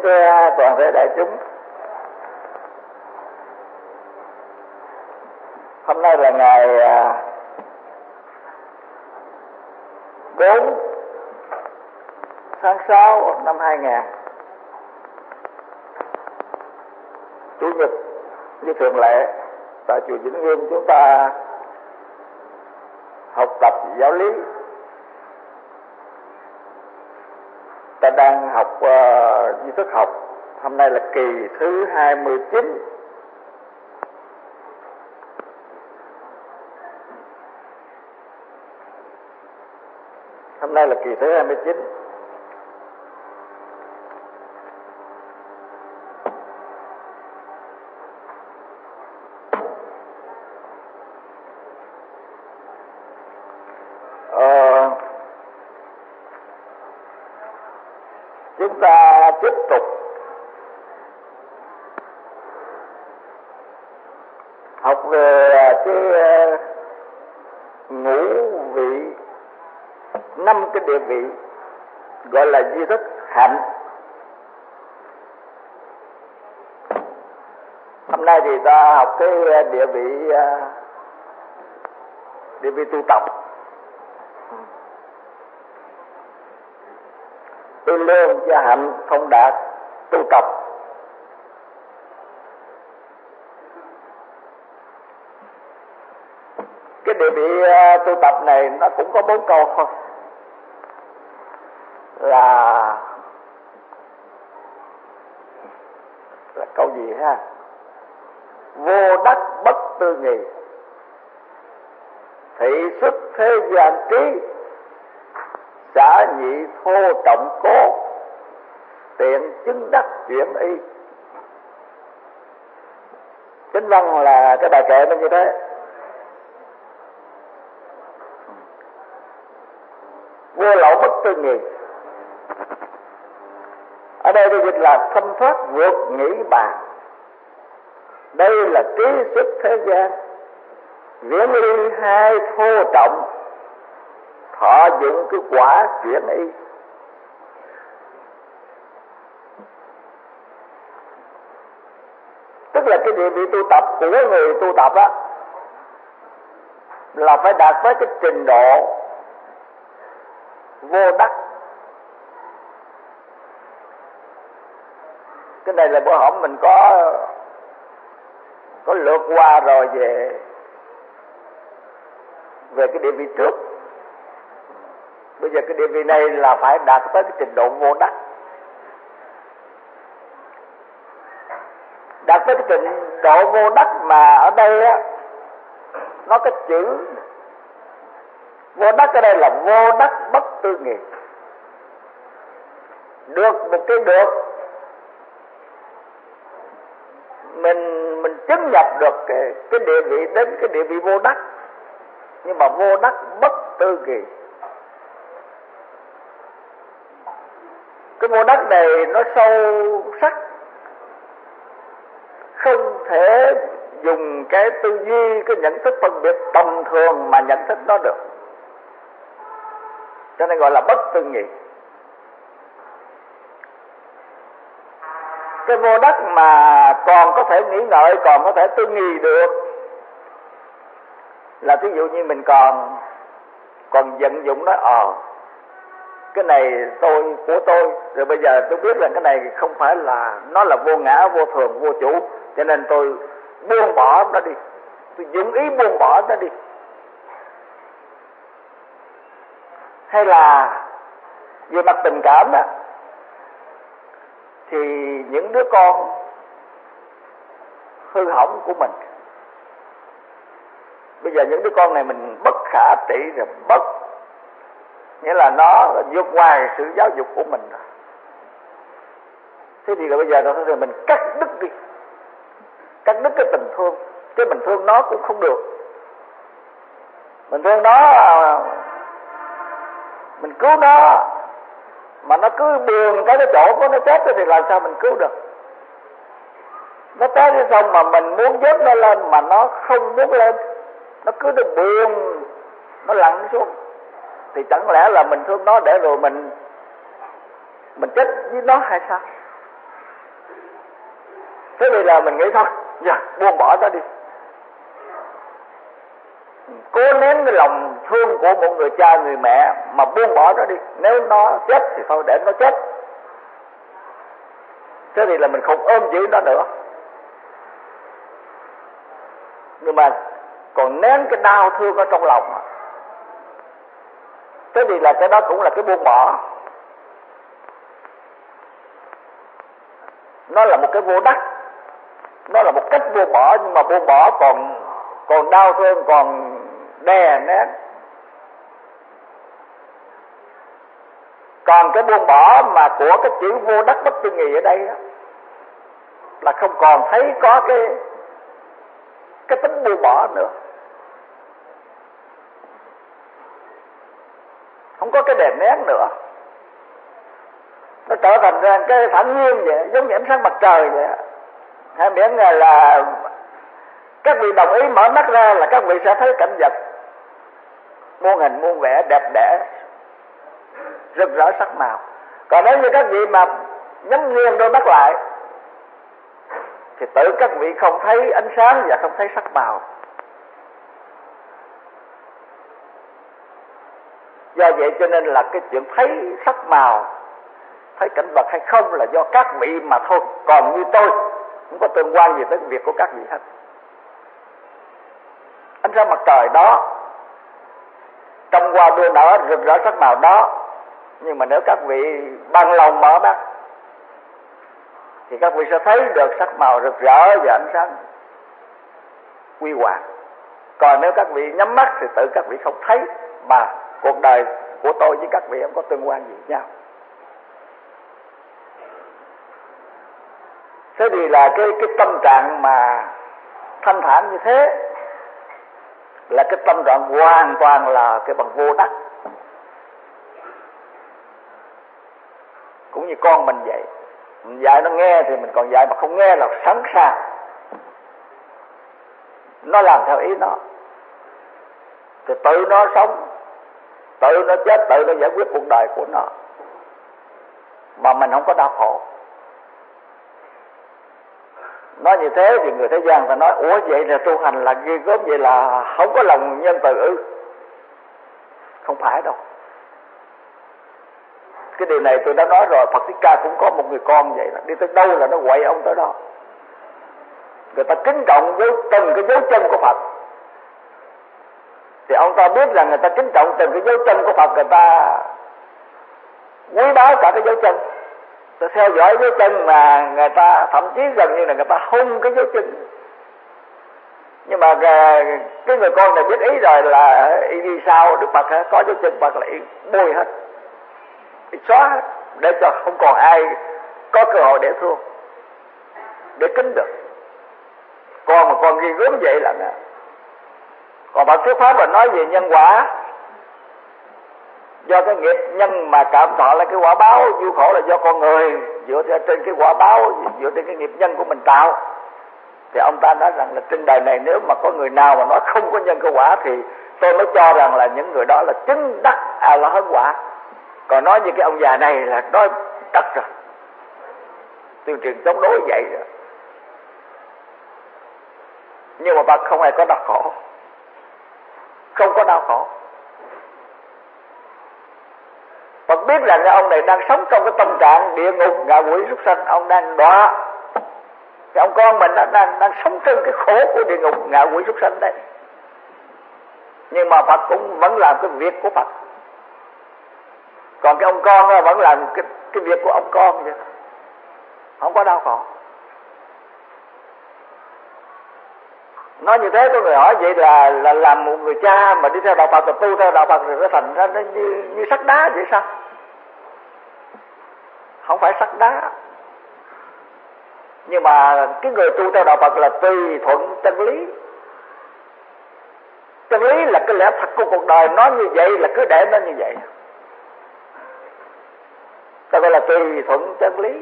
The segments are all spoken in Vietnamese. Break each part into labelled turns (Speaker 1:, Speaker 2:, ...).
Speaker 1: thưa toàn thể đại chúng, hôm nay là ngày 4 tháng 6 năm 2000, Chủ nhật như thường lệ tại chùa Vĩnh Nghiêm chúng ta học tập giáo lý. Ta đang học duy thức học. Hôm nay là kỳ thứ 29. Hôm nay là kỳ thứ 29. Chúng ta tiếp tục học về cái ngũ vị, 5 cái địa vị gọi là duy thức hạnh. Hôm nay thì ta học cái địa vị tu tập. Tư lương gia hạnh thông đạt tu tập. Cái địa vị tu tập này nó cũng có 4 câu thôi, là câu gì ha? Vô đắc bất tư nghì, thị xuất thế gian trí, xả nhị thô trọng cố, tiện chứng đắc chuyển y. Chính văn là cái bài kệ nó như thế. Vô lậu bất tư nghì, ở đây tôi dịch là thâm thoát vượt nghĩ bàn. Đây là trí xuất thế gian, viễn ly hai thô trọng, thọ dụng cái quả chuyển y. Tức là cái địa vị tu tập của người tu tập á, là phải đạt tới cái trình độ vô đắc. Cái này là bữa hổm mình có lượt qua rồi về cái địa vị trước. Bây giờ cái địa vị này là phải đạt tới cái trình độ vô đắc. Đạt tới cái trình độ vô đắc mà ở đây á, nó cái chữ vô đắc ở đây là vô đắc bất tư nghì. Được một cái được, mình chứng nhập được cái địa vị đến cái địa vị vô đắc, nhưng mà vô đắc bất tư nghì. Cái vô đắc này nó sâu sắc, không thể dùng cái tư duy, cái nhận thức phân biệt tầm thường mà nhận thức nó được, cho nên gọi là bất tư nghì. Cái vô đắc mà còn có thể nghĩ ngợi, còn có thể tư nghì được, là ví dụ như mình còn vận dụng nó, cái này của tôi, rồi bây giờ tôi biết là cái này không phải là, nó là vô ngã, vô thường, vô chủ, cho nên tôi buông bỏ nó đi, tôi dụng ý buông bỏ nó đi. Hay là về mặt tình cảm đó, thì những đứa con hư hỏng của mình, bây giờ những đứa con này mình bất khả trị rồi, nghĩa là nó vượt ngoài sự giáo dục của mình rồi. Thế thì bây giờ thì mình cắt đứt đi, cắt đứt cái tình thương. Cái mình thương nó cũng không được, mình thương nó, mình cứu nó mà nó cứ buồn cái chỗ của nó chết thì làm sao mình cứu được? Nó té đi xong mà mình muốn vớt nó lên mà nó không muốn lên, nó cứ được buồn, nó lặn xuống, thì chẳng lẽ là mình thương nó để rồi mình chết với nó hay sao? Thế bây giờ mình nghĩ thôi, buông bỏ nó đi. Cố nén cái lòng thương của một người cha người mẹ mà buông bỏ nó đi. Nếu nó chết thì thôi để nó chết. Thế thì là mình không ôm giữ nó nữa. Nhưng mà còn nén cái đau thương ở trong lòng. Thế thì là cái đó cũng là cái buông bỏ. Nó là một cái vô đắc. Nó là một cách buông bỏ, nhưng mà buông bỏ còn đau thương, còn đè nén. Còn cái buông bỏ mà của cái chữ vô đắc bất tư nghì ở đây đó, là không còn thấy có cái tính buông bỏ nữa. Không có cái đè nén nữa. Nó trở thành ra cái thản nhiên vậy, giống như ánh sáng mặt trời vậy. Hay miễn là các vị đồng ý mở mắt ra là các vị sẽ thấy cảnh vật muôn hình muôn vẻ, đẹp đẽ, rực rỡ sắc màu. Còn nếu như các vị mà nhắm nghiêng đôi mắt lại thì tự các vị không thấy ánh sáng và không thấy sắc màu. Do vậy cho nên là cái chuyện thấy sắc màu, thấy cảnh vật hay không là do các vị mà thôi. Còn như tôi không có tương quan gì tới việc của các vị hết. Ánh sáng mặt trời đó, trong hoa đua nở rực rỡ sắc màu đó, nhưng mà nếu các vị bằng lòng mở mắt thì các vị sẽ thấy được sắc màu rực rỡ và ánh sáng quy hoàng. Còn nếu các vị nhắm mắt thì tự các vị không thấy, mà cuộc đời của tôi với các vị không có tương quan gì với nhau. Thế thì là cái tâm trạng mà thanh thản như thế là cái tâm trạng hoàn toàn là cái bằng vô đắc. Cũng như con mình vậy, mình dạy nó nghe thì mình còn dạy, mà không nghe là sẵn sàng nó làm theo ý nó, thì tự nó sống, tự nó chết, tự nó giải quyết cuộc đời của nó, mà mình không có đau khổ. Nói như thế thì người thế gian ta nói, ủa vậy là tu hành là ghê gớm, vậy là không có lòng nhân từ ư? Không phải đâu. Cái điều này tôi đã nói rồi, Phật Thích Ca cũng có một người con vậy đó, đi tới đâu là nó quậy ông tới đó. Người ta kính trọng với từng cái dấu chân của Phật, thì ông ta biết rằng người ta kính trọng từng cái dấu chân của Phật, người ta quý báu cả cái dấu chân. Ta theo dõi dấu chân mà người ta thậm chí gần như là người ta hung cái dấu chân. Nhưng mà cái người con này biết ý rồi là y đi sau Đức Phật có dấu chân Phật là y bôi hết, y xóa hết, để cho không còn ai có cơ hội để thương, để kính được. Con mà con ghi gớm vậy là nè. Còn Phật thuyết pháp là nói về nhân quả, do cái nghiệp nhân mà cảm thọ là cái quả báo, vui khổ là do con người, dựa trên cái quả báo, dựa trên cái nghiệp nhân của mình tạo. Thì ông ta nói rằng là trên đời này nếu mà có người nào mà nói không có nhân có quả thì tôi mới cho rằng là những người đó là chứng đắc là hơn quả. Còn nói như cái ông già này là nói đắc rồi, tuyên truyền chống đối vậy rồi. Nhưng mà Phật không hề có đau khổ, không có đau khổ. Phật biết rằng cái ông này đang sống trong cái tâm trạng địa ngục, ngạ quỷ, súc sanh, ông đang đọa. Cái ông con mình đang sống trong cái khổ của địa ngục, ngạ quỷ, súc sanh đấy. Nhưng mà Phật cũng vẫn làm cái việc của Phật. Còn cái ông con đó vẫn làm cái việc của ông con vậy, không có đau khổ. Nói như thế có người hỏi vậy là làm một người cha mà đi theo đạo Phật, tu theo đạo Phật rồi nó thành ra nó như sắt đá vậy sao? Không phải sắt đá. Nhưng mà cái người tu theo đạo Phật là tùy thuận chân lý. Chân lý là cái lẽ thật của cuộc đời, nó như vậy là cứ để nó như vậy. Ta gọi là tùy thuận chân lý.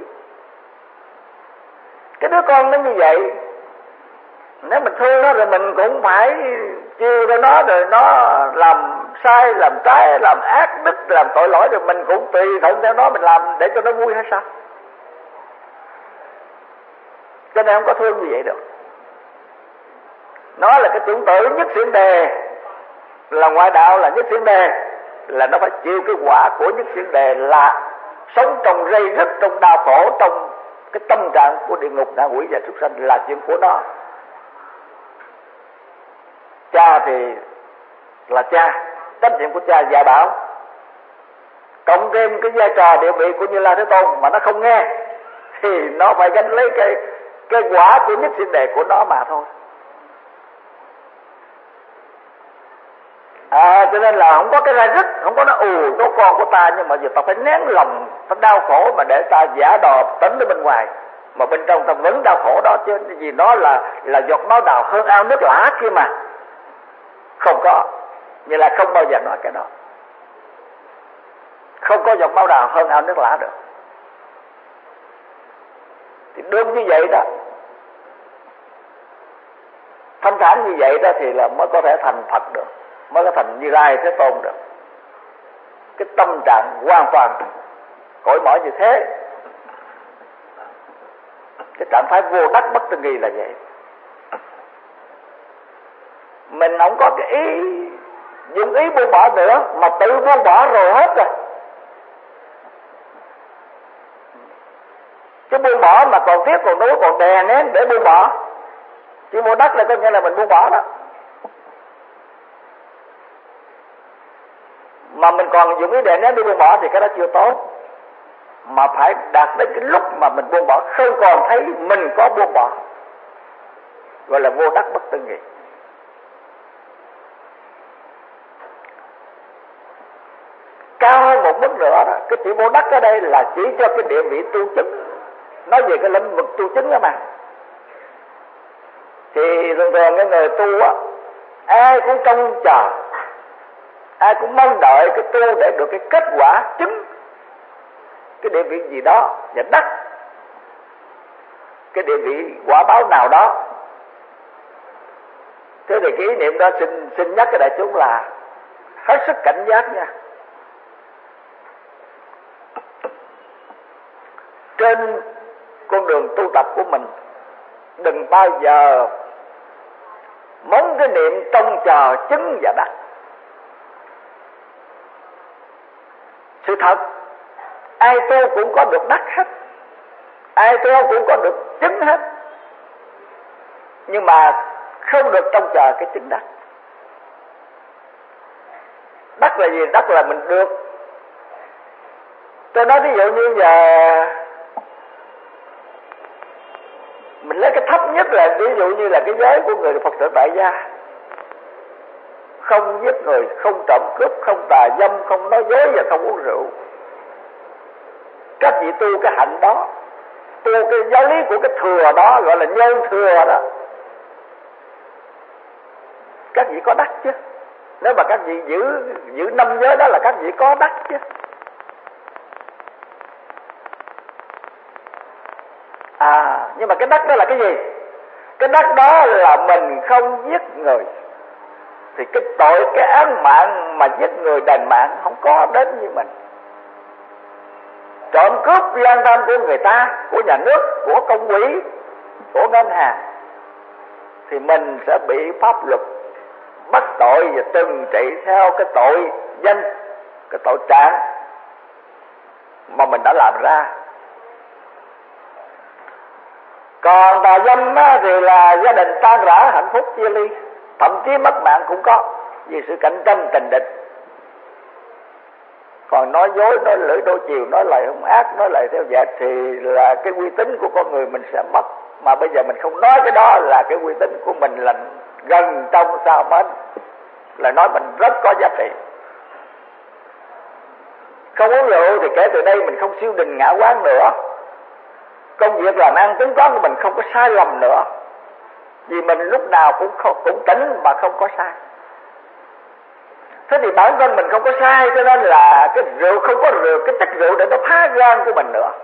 Speaker 1: Cái đứa con nó như vậy, nếu mình thương nó rồi mình cũng phải chiều cho nó, rồi nó làm sai, làm trái, làm ác đức, làm tội lỗi, rồi mình cũng tùy thuận theo nó, mình làm để cho nó vui hay sao? cho nên không có thương như vậy được. Nó là cái chủng tử nhất xiển đề, là ngoại đạo là nhất xiển đề, là nó phải chịu cái quả của nhất xiển đề, là sống trong rây rứt, trong đau khổ, trong cái tâm trạng của địa ngục, ngạ quỷ và súc sanh là chuyện của nó. Cha thì là cha, trách nhiệm của cha dạy bảo, cộng thêm cái vai trò địa vị của Như Lai Thế Tôn mà nó không nghe thì nó phải gánh lấy cái quả của nhất xiển đề của nó mà thôi. Cho nên là không có cái ra rứt, không có nó nó con của ta, nhưng mà giờ ta phải nén lòng, ta đau khổ mà để ta giả đò tấn ở bên ngoài, mà bên trong ta vẫn đau khổ đó chứ, vì nó là giọt máu đào hơn ao nước lã kia mà. Không có, như là không bao giờ nói cái đó. Không có giọt máu đào hơn ao nước lã được. Thì đúng như vậy đó, thanh thản như vậy đó thì là mới có thể thành Phật được, mới có thành Như Lai Thế Tôn được. Cái tâm trạng hoàn toàn cởi mở như thế, cái trạng thái vô đắc bất tư nghi là vậy. Mình không có cái ý dụng ý buông bỏ nữa, mà tự buông bỏ rồi hết rồi. Chứ buông bỏ mà còn tiếc còn nuối còn đè nén để buông bỏ, chứ vô đắc là có nghĩa là mình buông bỏ đó. Mà mình còn dùng ý đè nén để buông bỏ thì cái đó chưa tốt. Mà phải đạt đến cái lúc mà mình buông bỏ không còn thấy mình có buông bỏ, gọi là vô đắc bất tư nghị. Cao hơn một mức nữa đó, cái chữ vô đắc ở đây là chỉ cho cái địa vị tu chứng, nói về cái lĩnh vực tu chứng đó mà. Thì thường thường cái người tu á, ai cũng trông chờ, ai cũng mong đợi cái tu để được cái kết quả chứng cái địa vị gì đó và đắc cái địa vị quả báo nào đó. Thế thì cái ý niệm đó xin nhắc cái đại chúng là hết sức cảnh giác nha. Trên con đường tu tập của mình, đừng bao giờ mong cái niệm trông chờ chứng và đắc. Sự thật, ai tu cũng có được đắc hết, ai tu cũng có được chứng hết, nhưng mà không được trông chờ cái chứng đắc. Đắc là gì? Đắc là mình được. Tôi nói ví dụ như giờ mình lấy cái thấp nhất là ví dụ như là cái giới của người Phật tử tại gia, không giết người, không trộm cướp, không tà dâm, không nói dối và không uống rượu. Các vị tu cái hạnh đó, tu cái giáo lý của cái thừa đó, gọi là nhân thừa đó, các vị có đắc chứ. Nếu mà các vị giữ 5 giới đó là các vị có đắc chứ. Nhưng mà cái đắc đó là cái gì? Cái đắc đó là mình không giết người, thì cái tội, cái án mạng mà giết người đền mạng không có đến như mình. Trộm cướp gian tham của người ta, của nhà nước, của công quỹ, của ngân hàng, thì mình sẽ bị pháp luật bắt tội và trừng trị theo cái tội danh, cái tội trạng mà mình đã làm ra. Còn tà dâm thì là gia đình tan rã, hạnh phúc chia ly, thậm chí mất mạng cũng có, vì sự cạnh tranh tình địch. Còn nói dối, nói lưỡi đôi chiều, nói lời hung ác, nói lời theo dệt thì là cái uy tín của con người mình sẽ mất. Mà bây giờ mình không nói cái đó là cái uy tín của mình là gần trong sao mến, là nói mình rất có giá trị. Không uống rượu thì kể từ đây mình không siêu đình ngã quán nữa. Công việc làm ăn tính toán của mình không có sai lầm nữa, vì mình lúc nào cũng tỉnh mà không có sai. Thế thì bản thân mình không có sai, cho nên là cái rượu không có rượu, cái chất rượu để nó phá gan của mình nữa,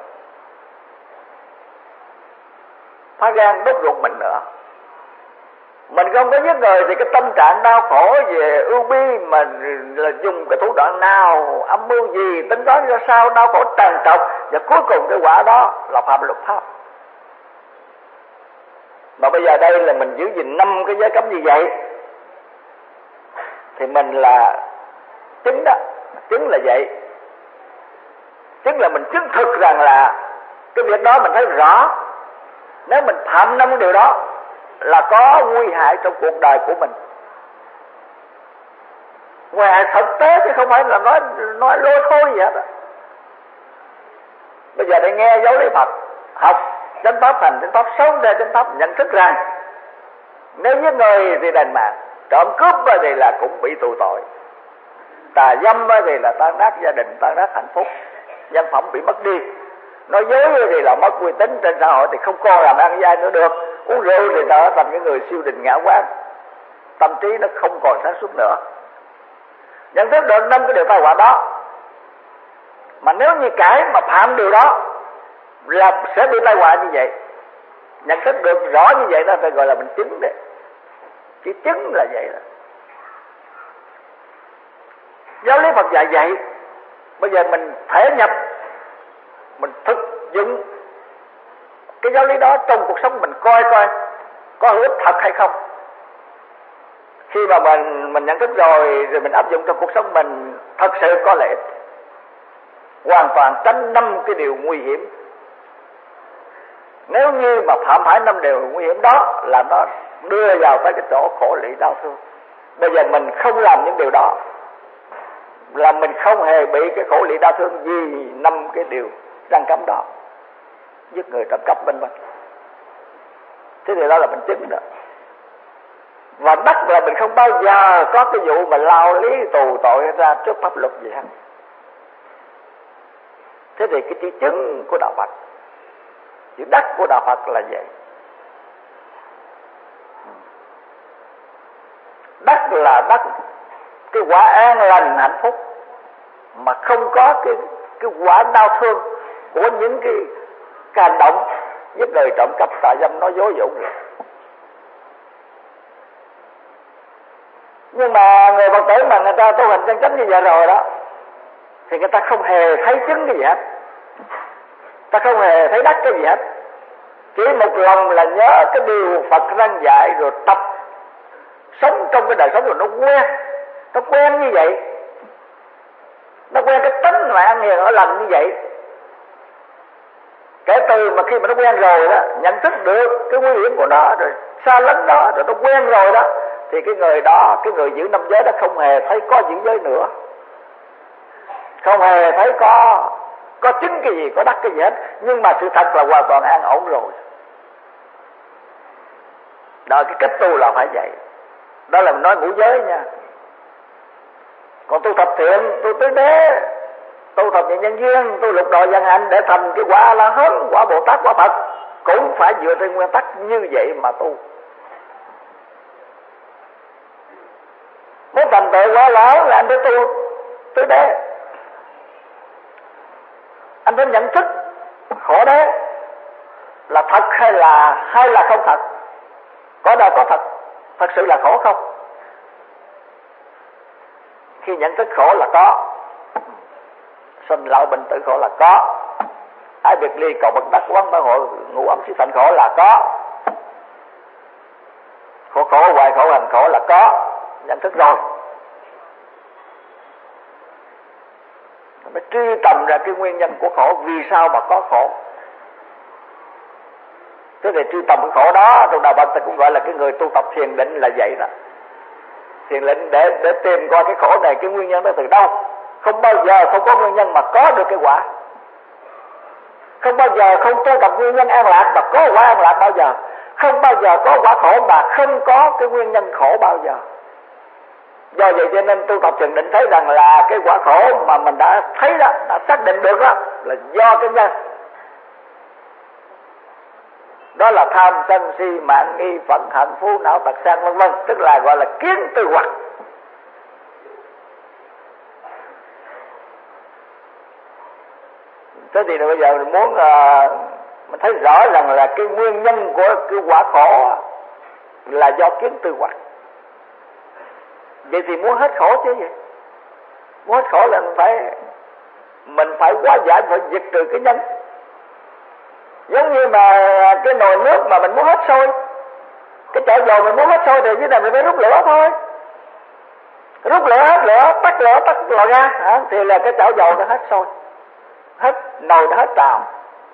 Speaker 1: phá gan đốt ruột mình nữa. Mình không có giết người thì cái tâm trạng đau khổ về ưu bi mà là dùng cái thủ đoạn nào, âm mưu gì, tính toán ra sao, đau khổ tràn trọc, và cuối cùng cái quả đó là phạm luật pháp. Mà bây giờ đây là mình giữ gìn 5 cái giới cấm như vậy thì mình là chứng đó. Chứng là vậy. Chứng là mình chứng thực rằng là cái việc đó mình thấy rõ. Nếu mình phạm 5 điều đó là có nguy hại trong cuộc đời của mình. Nguy hại thực tế chứ không phải là nói lôi thôi gì hết. Bây giờ để nghe giáo lý Phật, học chánh pháp, hành chánh pháp, sống theo chánh pháp, nhận thức rằng nếu giết người thì đền mạng, trộm cướp thì là cũng bị tù tội, tà dâm thì là tan nát gia đình, tan nát hạnh phúc, nhân phẩm bị mất đi, nói dối thì là mất uy tín trên xã hội, thì không còn làm ăn gian nữa được. Uống rượu thì trở thành cái người siêu đình ngã quán, tâm trí nó không còn sáng suốt nữa. Nhận thức được 5 cái điều tai họa đó, mà nếu như cái mà phạm điều đó là sẽ bị tai họa như vậy, nhận thức được rõ như vậy đó phải gọi là mình chứng đấy. Chỉ chứng là vậy đó. Giáo lý Phật dạy vậy. Bây giờ mình thể nhập, mình thực dụng cái giáo lý đó trong cuộc sống mình, coi có hữu ích thật hay không. Khi mà mình nhận thức rồi mình áp dụng trong cuộc sống mình, thật sự có lợi ích, hoàn toàn tránh 5 cái điều nguy hiểm. Nếu như mà phạm phải 5 điều nguy hiểm đó là nó đưa vào tới cái chỗ khổ lụy đau thương. Bây giờ mình không làm những điều đó là mình không hề bị cái khổ lụy đau thương vì 5 cái điều răn cấm đó, giết người, trộm cắp, vân vân. Thế thì đó là mình chứng đó. Và đắc là mình không bao giờ có cái vụ mà lao lý tù tội ra trước pháp luật gì hết. Thế thì cái chữ chứng của đạo Phật, chữ đắc của đạo Phật là vậy. Đắc là đắc cái quả an lành hạnh phúc, mà không có cái quả đau thương của những cái hành động giết người, trộm cắp, tà dâm, nói dối, dỗ ngược. Nhưng mà người Phật tử mà người ta tu hành chân chánh như vậy rồi đó, thì người ta không hề thấy chứng cái gì hết, ta không hề thấy đắc cái gì hết. Chỉ một lòng là nhớ cái điều Phật răn dạy, rồi tập sống trong cái đời sống, rồi nó quen như vậy, nó quen cái tính mà ăn hiền ở lành như vậy. Kể từ mà khi mà nó quen rồi đó, nhận thức được cái nguy hiểm của nó, rồi xa lánh đó, rồi nó quen rồi đó, thì cái người đó, cái người giữ 5 giới đó không hề thấy có giữ giới nữa, không hề thấy có chứng cái gì, có đắc cái gì hết. Nhưng mà sự thật là hoàn toàn an ổn rồi. Đó, cái cách tu là phải vậy. Đó là mình nói ngũ giới nha. Còn tu thập thiện, tu tứ đế, tu thập thiện nhân duyên, tu lục độ vận hành để thành cái quả A-la-hán, quả Bồ Tát, quả Phật, cũng phải dựa trên nguyên tắc như vậy mà tu. Muốn thành tựu quả A-la-hán là anh phải tu tứ đế. Anh phải nhận thức khổ đế là thật hay là không thật. Có đâu có thật sự là khổ không? Khi nhận thức khổ là có, sinh lão bệnh tử khổ là có, ái biệt ly cầu bất đắc quán bảo hội ngủ ấm xí thành khổ là có, khổ hoài khổ hành khổ là có. Nhận thức rồi mới truy tầm ra cái nguyên nhân của khổ, vì sao mà có khổ. Thế thì truy tầm cái khổ đó trong đạo Phật ta cũng gọi là cái người tu tập thiền định là vậy đó. Thiền định để tìm coi cái khổ này, cái nguyên nhân đó từ đâu. Không bao giờ không có nguyên nhân mà có được cái quả. Không bao giờ không tu tập nguyên nhân an lạc mà có quả an lạc bao giờ. Không bao giờ có quả khổ mà không có cái nguyên nhân khổ bao giờ. Do vậy cho nên tu tập thiền định thấy rằng là cái quả khổ mà mình đã thấy đó, đã xác định được đó, là do cái nhân. Đó là tham sân si mạng nghi phẫn hận phú não tật sang vân vân, tức là gọi là kiến tư hoặc. Thế thì bây giờ mình muốn mình thấy rõ rằng là cái nguyên nhân của cái quả khổ là do kiến tư hoặc. Vậy thì muốn hết khổ chứ gì? Muốn hết khổ là mình phải hóa giải, phải diệt trừ cái nhân. Giống như mà cái nồi nước mà mình muốn hết sôi, Cái chảo dầu mình muốn hết sôi thì dưới này mình phải rút lửa thôi, rút lửa hết lửa, tắt lò ga thì là cái chảo dầu nó hết sôi, hết nồi nó hết trào.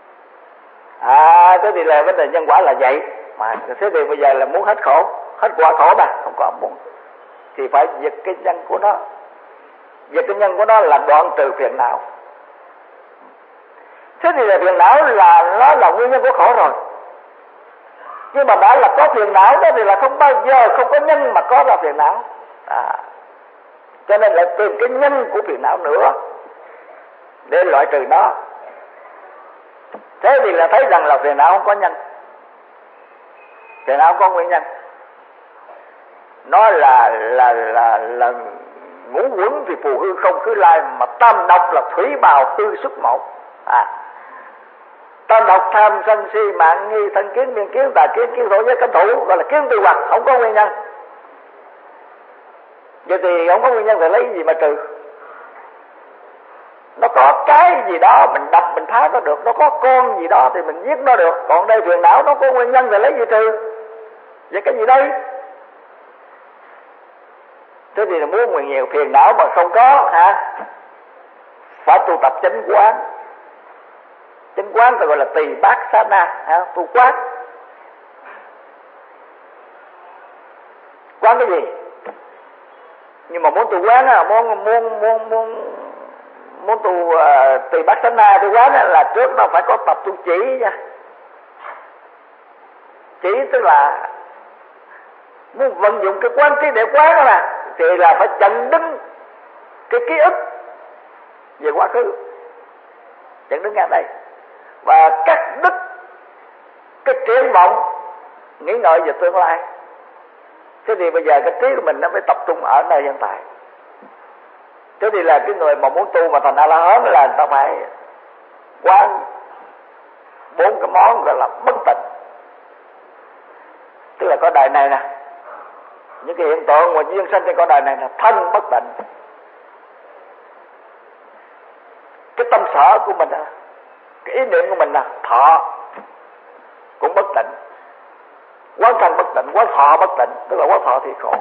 Speaker 1: Thế thì là vấn đề nhân quả là vậy mà. Thế thì bây giờ là muốn hết khổ, hết quả khổ mà không có muốn thì phải diệt cái nhân của nó. Diệt cái nhân của nó là đoạn trừ phiền não. Thế thì là phiền não là nó là nguyên nhân của khổ rồi. Nhưng mà đã là có phiền não đó thì là không bao giờ không có nhân mà có ra phiền não. Cho nên lại tìm cái nhân của phiền não nữa để loại trừ nó. Thế thì là thấy rằng là phiền não không có nhân, phiền não không có nguyên nhân. Nó là ngũ quẩn thì phù hư không khứ lai, mà tam độc là thủy bào hư xuất một. Tam độc tham sân si mạng nghi thân kiến miên kiến tà kiến kiến thổ giới cấm thủ, gọi là kiến tư hoặc, không có nguyên nhân. Vậy thì không có nguyên nhân thì lấy gì mà trừ? Nó có cái gì đó mình đập mình phá nó được, nó có con gì đó thì mình giết nó được. Còn đây phiền não nó có nguyên nhân thì lấy gì trừ? Vậy cái gì đây? Thế thì là muốn nguyện nhiều phiền não mà không có phải tu tập chánh quán. Chánh quán thì gọi là tỳ bát sát na, tu quán. Quán cái gì? Nhưng mà muốn tu quán muốn tu tỳ bát sát na tu quán là trước nó phải có tập tu chỉ nha. Chỉ tức là muốn vận dụng cái quán trí để quán đó nè, thì là phải chặn đứng cái ký ức về quá khứ, chặn đứng ngay đây và cắt đứt cái triển vọng nghĩ ngợi về tương lai. Thế thì bây giờ cái trí của mình nó phải tập trung ở nơi hiện tại. Thế thì là cái người mà muốn tu mà thành A La Hán là người ta phải quán 4 cái món gọi là bất tịnh. Tức là có đời này nè, những cái hiện tượng mà duyên sanh trên cõi đời này là thân bất tịnh. Cái tâm sở của mình, cái ý niệm của mình là thọ cũng bất tịnh. Quán thân bất tịnh, quán thọ bất tịnh, tức là quán thọ thì khổ.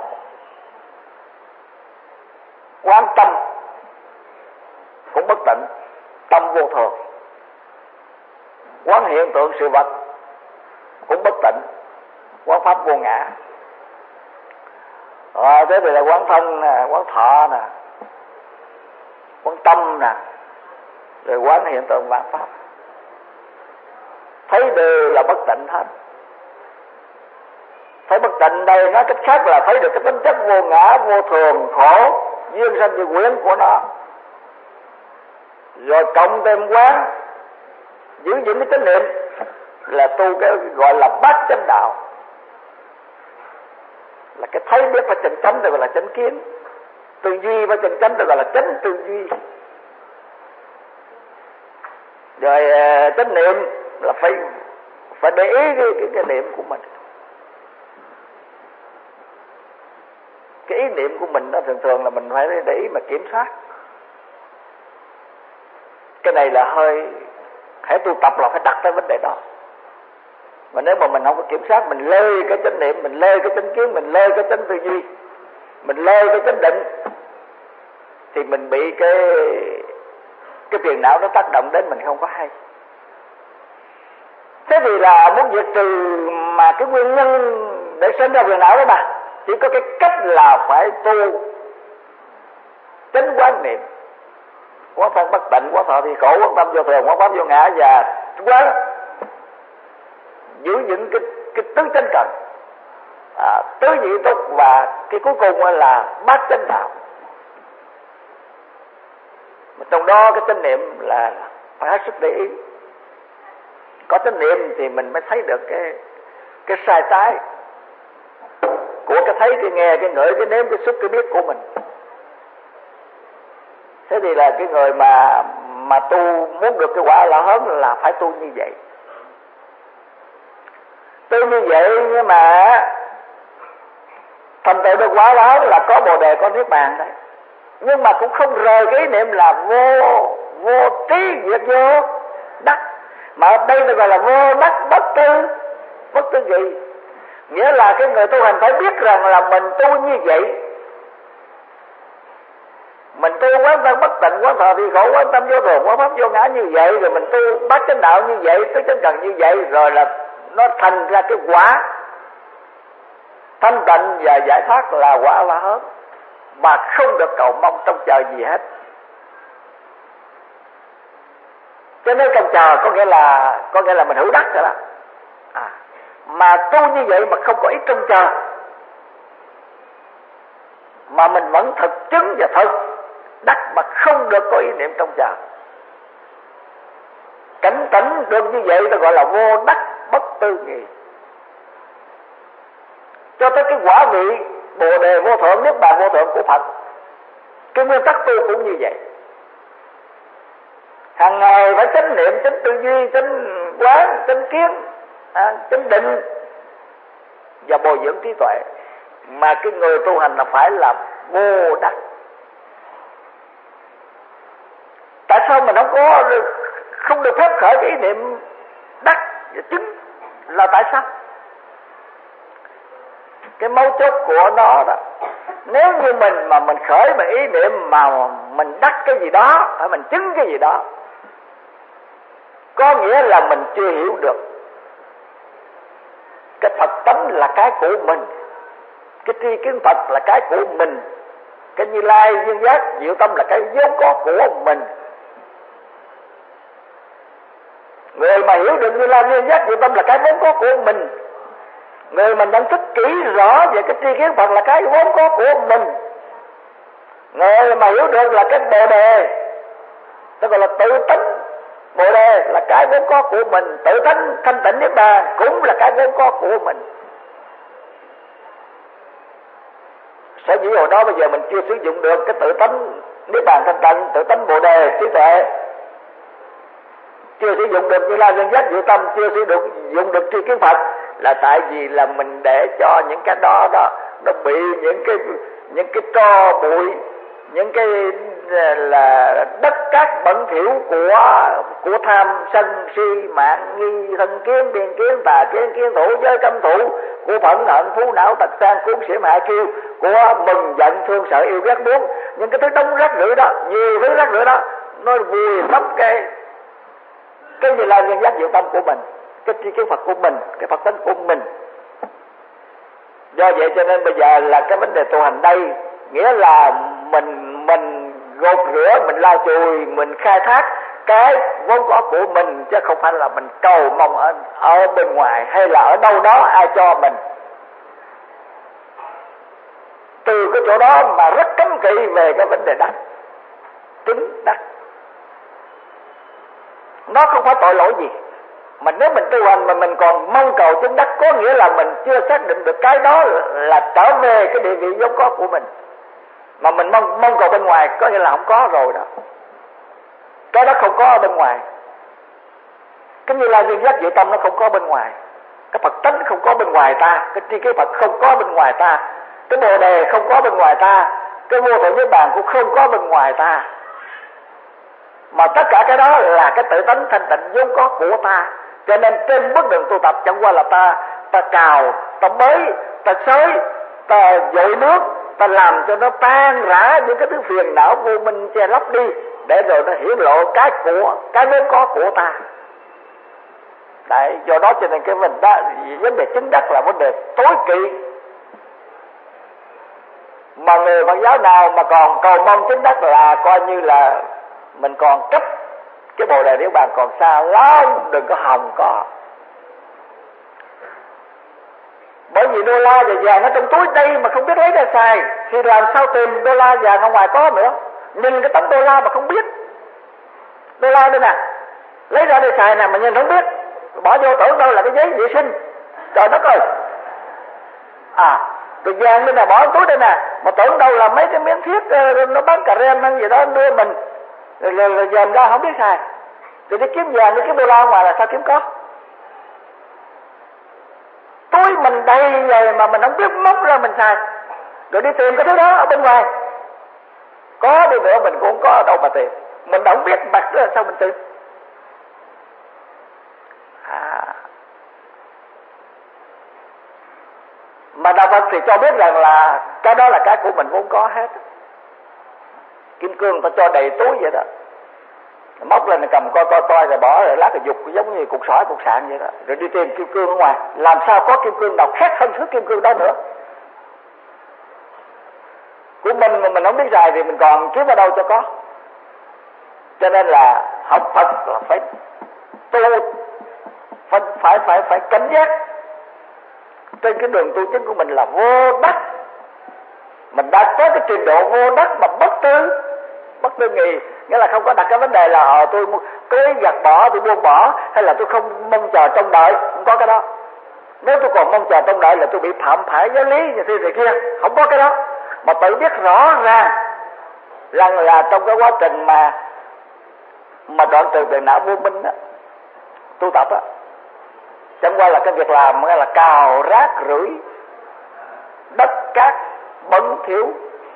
Speaker 1: Quán tâm cũng bất tịnh, tâm vô thường. Quán hiện tượng sự vật cũng bất tịnh, quán pháp vô ngã. Thế thì là quán thân nè, quán thọ nè, quán tâm nè, rồi quán hiện tượng vạn pháp. Thấy đều là bất tịnh hết. Thấy bất tịnh đây nói cách khác là thấy được cái tính chất vô ngã, vô thường, khổ, duyên sanh như quyến của nó. Rồi cộng thêm quán giữ vững cái chánh niệm là tu cái gọi là bát chánh đạo, là cái thấy biết phải chánh chánh, được gọi là chánh kiến. Tư duy phải chánh chánh, được gọi là chánh tư duy. Rồi chánh niệm là phải để ý cái niệm của mình. Cái ý niệm của mình đó thường là mình phải để ý mà kiểm soát. Cái này là hãy tu tập là phải đặt tới vấn đề đó. Mà nếu mà mình không có kiểm soát, mình lơi cái chánh niệm, mình lơi cái chánh kiến, mình lơi cái chánh tư duy, mình lơi cái chánh định, thì mình bị cái phiền não nó tác động đến mình không có hay. Thế thì là muốn diệt trừ mà cái nguyên nhân để sinh ra phiền não đó mà, chỉ có cái cách là phải tu chánh quán niệm, quán thân bất tịnh, quán thọ thì khổ, quán tâm vô thường, quán pháp vô ngã, và quán giữ vững cái tứ chánh cần, tứ nhị túc, và cái cuối cùng là bát chánh đạo. Mà trong đó cái chánh niệm là phải hết sức để ý. Có chánh niệm thì mình mới thấy được cái sai trái của cái thấy, cái nghe, cái ngửi, cái nếm, cái xúc, cái biết của mình. Thế thì là cái người mà tu muốn được cái quả La Hán là phải tu như vậy. Tu như vậy nhưng mà thành tựu được quả La Hán là có Bồ Đề, có Niết Bàn đấy. Nhưng mà cũng không rời cái ý niệm là vô trí diệt vô đắc. Mà ở đây là gọi là vô đắc bất tư. Bất tư gì? Nghĩa là cái người tu hành phải biết rằng là mình tu như vậy, mình tu quán thân bất tịnh, quán thọ thì khổ, quán tâm vô thường, quán pháp vô ngã như vậy, rồi mình tu bát chánh đạo như vậy, tứ chánh cần như vậy, rồi là nó thành ra cái quả thanh tịnh và giải thoát là quả La Hán, mà không được cầu mong trông chờ gì hết. Cho nên trông chờ có nghĩa là mình hữu đắc rồi đó. Mà tu như vậy mà không có ý trông chờ, mà mình vẫn thực chứng và thực đắc mà không được có ý niệm trông chờ. Cảnh tỉnh được như vậy ta gọi là vô đắc bất tư nghị. Cho tới cái quả vị Bồ Đề vô thượng, Niết Bàn vô thượng của Phật, cái nguyên tắc tu cũng như vậy. Hàng ngày phải chánh niệm, chánh tư duy, chánh quán, chánh kiến, chánh định và bồi dưỡng trí tuệ. Mà cái người tu hành là phải là vô đắc. Tại sao mình không được phép khởi cái ý niệm đắc và chứng? Là tại sao? Cái mấu chốt của nó đó, nếu như mình khởi một ý niệm mà mình đắc cái gì đó, phải mình chứng cái gì đó, có nghĩa là mình chưa hiểu được cái Phật tánh là cái của mình, cái tri kiến Phật là cái của mình, cái Như Lai duyên giác diệu tâm là cái vốn có của mình. Người mà hiểu được Như Lai duyên giác diệu tâm là cái vốn có của mình, người mình nhận thức kỹ rõ về cái tri kiến Phật là cái vốn có của mình, người mà hiểu được là cái Bồ Đề, tức là tự tánh Bồ Đề là cái vốn có của mình, tự tánh thanh tịnh Niết Bàn cũng là cái vốn có của mình. Sở dĩ hồi đó bây giờ mình chưa sử dụng được cái tự tánh Niết Bàn thanh tịnh, tự tánh Bồ Đề trí tuệ, chưa sử dụng được Như Lai duyên giác diệu tâm, chưa sử dụng được tri kiến Phật, là tại vì là mình để cho những cái đó nó bị những cái tro bụi, những cái là đất cát bẩn thỉu của tham sân si mạng nghi thân kiến biên kiến tà kiến kiến thủ giới cấm thủ, của phẫn hận phú não tật sang cuốn xỉm hại kiêu, của mừng giận thương sợ yêu ghét muốn, những cái thứ đống rác rưởi đó, nhiều thứ rác rưởi đó, nó vùi lấp cái Như Lai duyên giác diệu tâm của mình, cái tri kiến Phật của mình, cái Phật tánh của mình. Do vậy cho nên bây giờ là cái vấn đề tu hành đây, nghĩa là mình gột rửa, mình lau chùi, mình khai thác cái vốn có của mình, chứ không phải là mình cầu mong ở bên ngoài hay là ở đâu đó ai cho mình. Từ cái chỗ đó mà rất cấm kỵ về cái vấn đề đắc, chứng đắc. Nó không phải tội lỗi gì, mà nếu mình tu hành mà mình còn mong cầu chứng đắc, có nghĩa là mình chưa xác định được cái đó là trở về cái địa vị vốn có của mình. Mà mình mong cầu bên ngoài có nghĩa là không có rồi đó. Cái đó không có ở bên ngoài. Cái Như Lai duyên giác diệu tâm nó không có bên ngoài. Cái Phật tánh không có bên ngoài ta, cái tri kiến Phật không có bên ngoài ta, cái Bồ Đề không có bên ngoài ta, cái vô thượng Niết Bàn cũng không có bên ngoài ta. Mà tất cả cái đó là cái tự tánh thanh tịnh vốn có của ta. Cho nên trên bước đường tu tập chẳng qua là ta cào, ta bới, ta xới, ta dội nước, ta làm cho nó tan rã những cái thứ phiền não vô minh che lấp đi, để rồi nó hiển lộ cái vốn có của ta. Đấy, do đó cho nên cái vấn đề chứng đắc là vấn đề tối kỵ. Mà người Phật giáo nào mà còn cầu mong chứng đắc là coi như là mình còn cách cái Bồ Đề Niết Bàn còn xa lắm, đừng có hòng có. Bởi vì đô la và vàng ở trong túi đây mà không biết lấy ra xài, thì làm sao tìm đô la vàng ở ngoài có nữa. Nhìn cái tấm đô la mà không biết. Đô la đây nè, lấy ra để xài nè mà nhìn không biết, bỏ vô tưởng đâu là cái giấy vệ sinh. Trời đất ơi. Rồi vàng đây nè, bỏ túi đây nè, mà tưởng đâu là mấy cái miếng thiết nó bán cà rem hay gì đó đưa mình, rồi dòm ra không biết xài. Rồi đi kiếm vàng, đi kiếm đô la ngoài là sao kiếm có. Túi mình đầy rồi mà mình không biết móc ra mình xài, rồi đi tìm cái thứ đó ở bên ngoài. Có đi nữa mình cũng không có ở đâu mà tìm, mình không biết mặt đó là sao mình tìm. Mà đạo Phật thì cho biết rằng là cái đó là cái của mình vốn có hết. Kim cương ta cho đầy túi vậy đó, móc lên cầm coi rồi bỏ, rồi lát rồi dục giống như cục sỏi cục sạn vậy đó, rồi đi tìm kim cương ở ngoài. Làm sao có kim cương nào khác hơn thứ kim cương đó nữa? Của mình mà mình không biết xài thì mình còn kiếm ở đâu cho có. Cho nên là học Phật là phải tu, phải cảnh giác. Trên cái đường tu chính của mình là vô đắc, mình đã có cái trình độ vô đắc mà bất tư nghì, nghĩa là không có đặt cái vấn đề là tôi cưới gạt bỏ, tôi buông bỏ, hay là tôi không mong chờ trông đợi, không có cái đó. Nếu tôi còn mong chờ trông đợi là tôi bị phạm phải giáo lý như thế kia, không có cái đó. Mà tự biết rõ ràng rằng là trong cái quá trình mà đoạn từ về não vô minh á, tu tập á, chẳng qua là cái việc làm là cào rác rưởi đất cát bẩn thỉu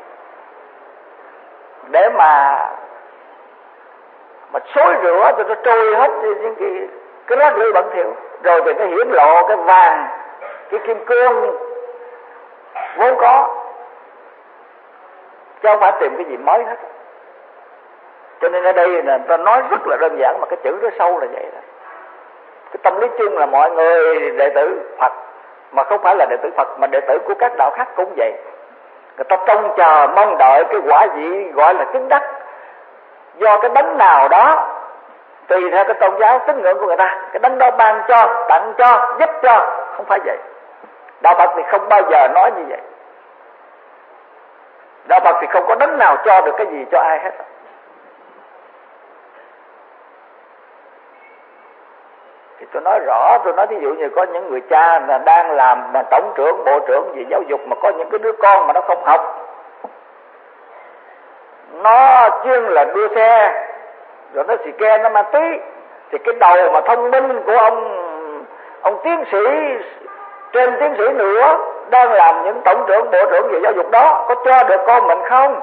Speaker 1: để mà xối rửa cho nó trôi hết những cái rác rưởi bẩn thỉu, rồi thì nó hiển lộ cái vàng, cái kim cương vốn có, chứ không phải tìm cái gì mới hết. Cho nên ở đây là ta nói rất là đơn giản mà cái chữ đó sâu là vậy đó. Cái tâm lý chung là mọi người đệ tử Phật, mà không phải là đệ tử Phật mà đệ tử của các đạo khác cũng vậy. Người ta trông chờ mong đợi cái quả gì gọi là chứng đắc do cái đấng nào đó, tùy theo cái tôn giáo tín ngưỡng của người ta, cái đấng đó ban cho, tặng cho, giúp cho. Không phải vậy. Đạo Phật thì không bao giờ nói như vậy. Đạo Phật thì không có đấng nào cho được cái gì cho ai hết. Thì tôi nói rõ, tôi nói ví dụ như có những người cha là đang làm mà tổng trưởng, bộ trưởng về giáo dục, mà có những cái đứa con mà nó không học, nó chuyên là đua xe, rồi nó xì ke, nó ma túy, thì cái đầu mà thông minh của ông tiến sĩ trên tiến sĩ nữa đang làm những tổng trưởng, bộ trưởng về giáo dục đó có cho được con mình không?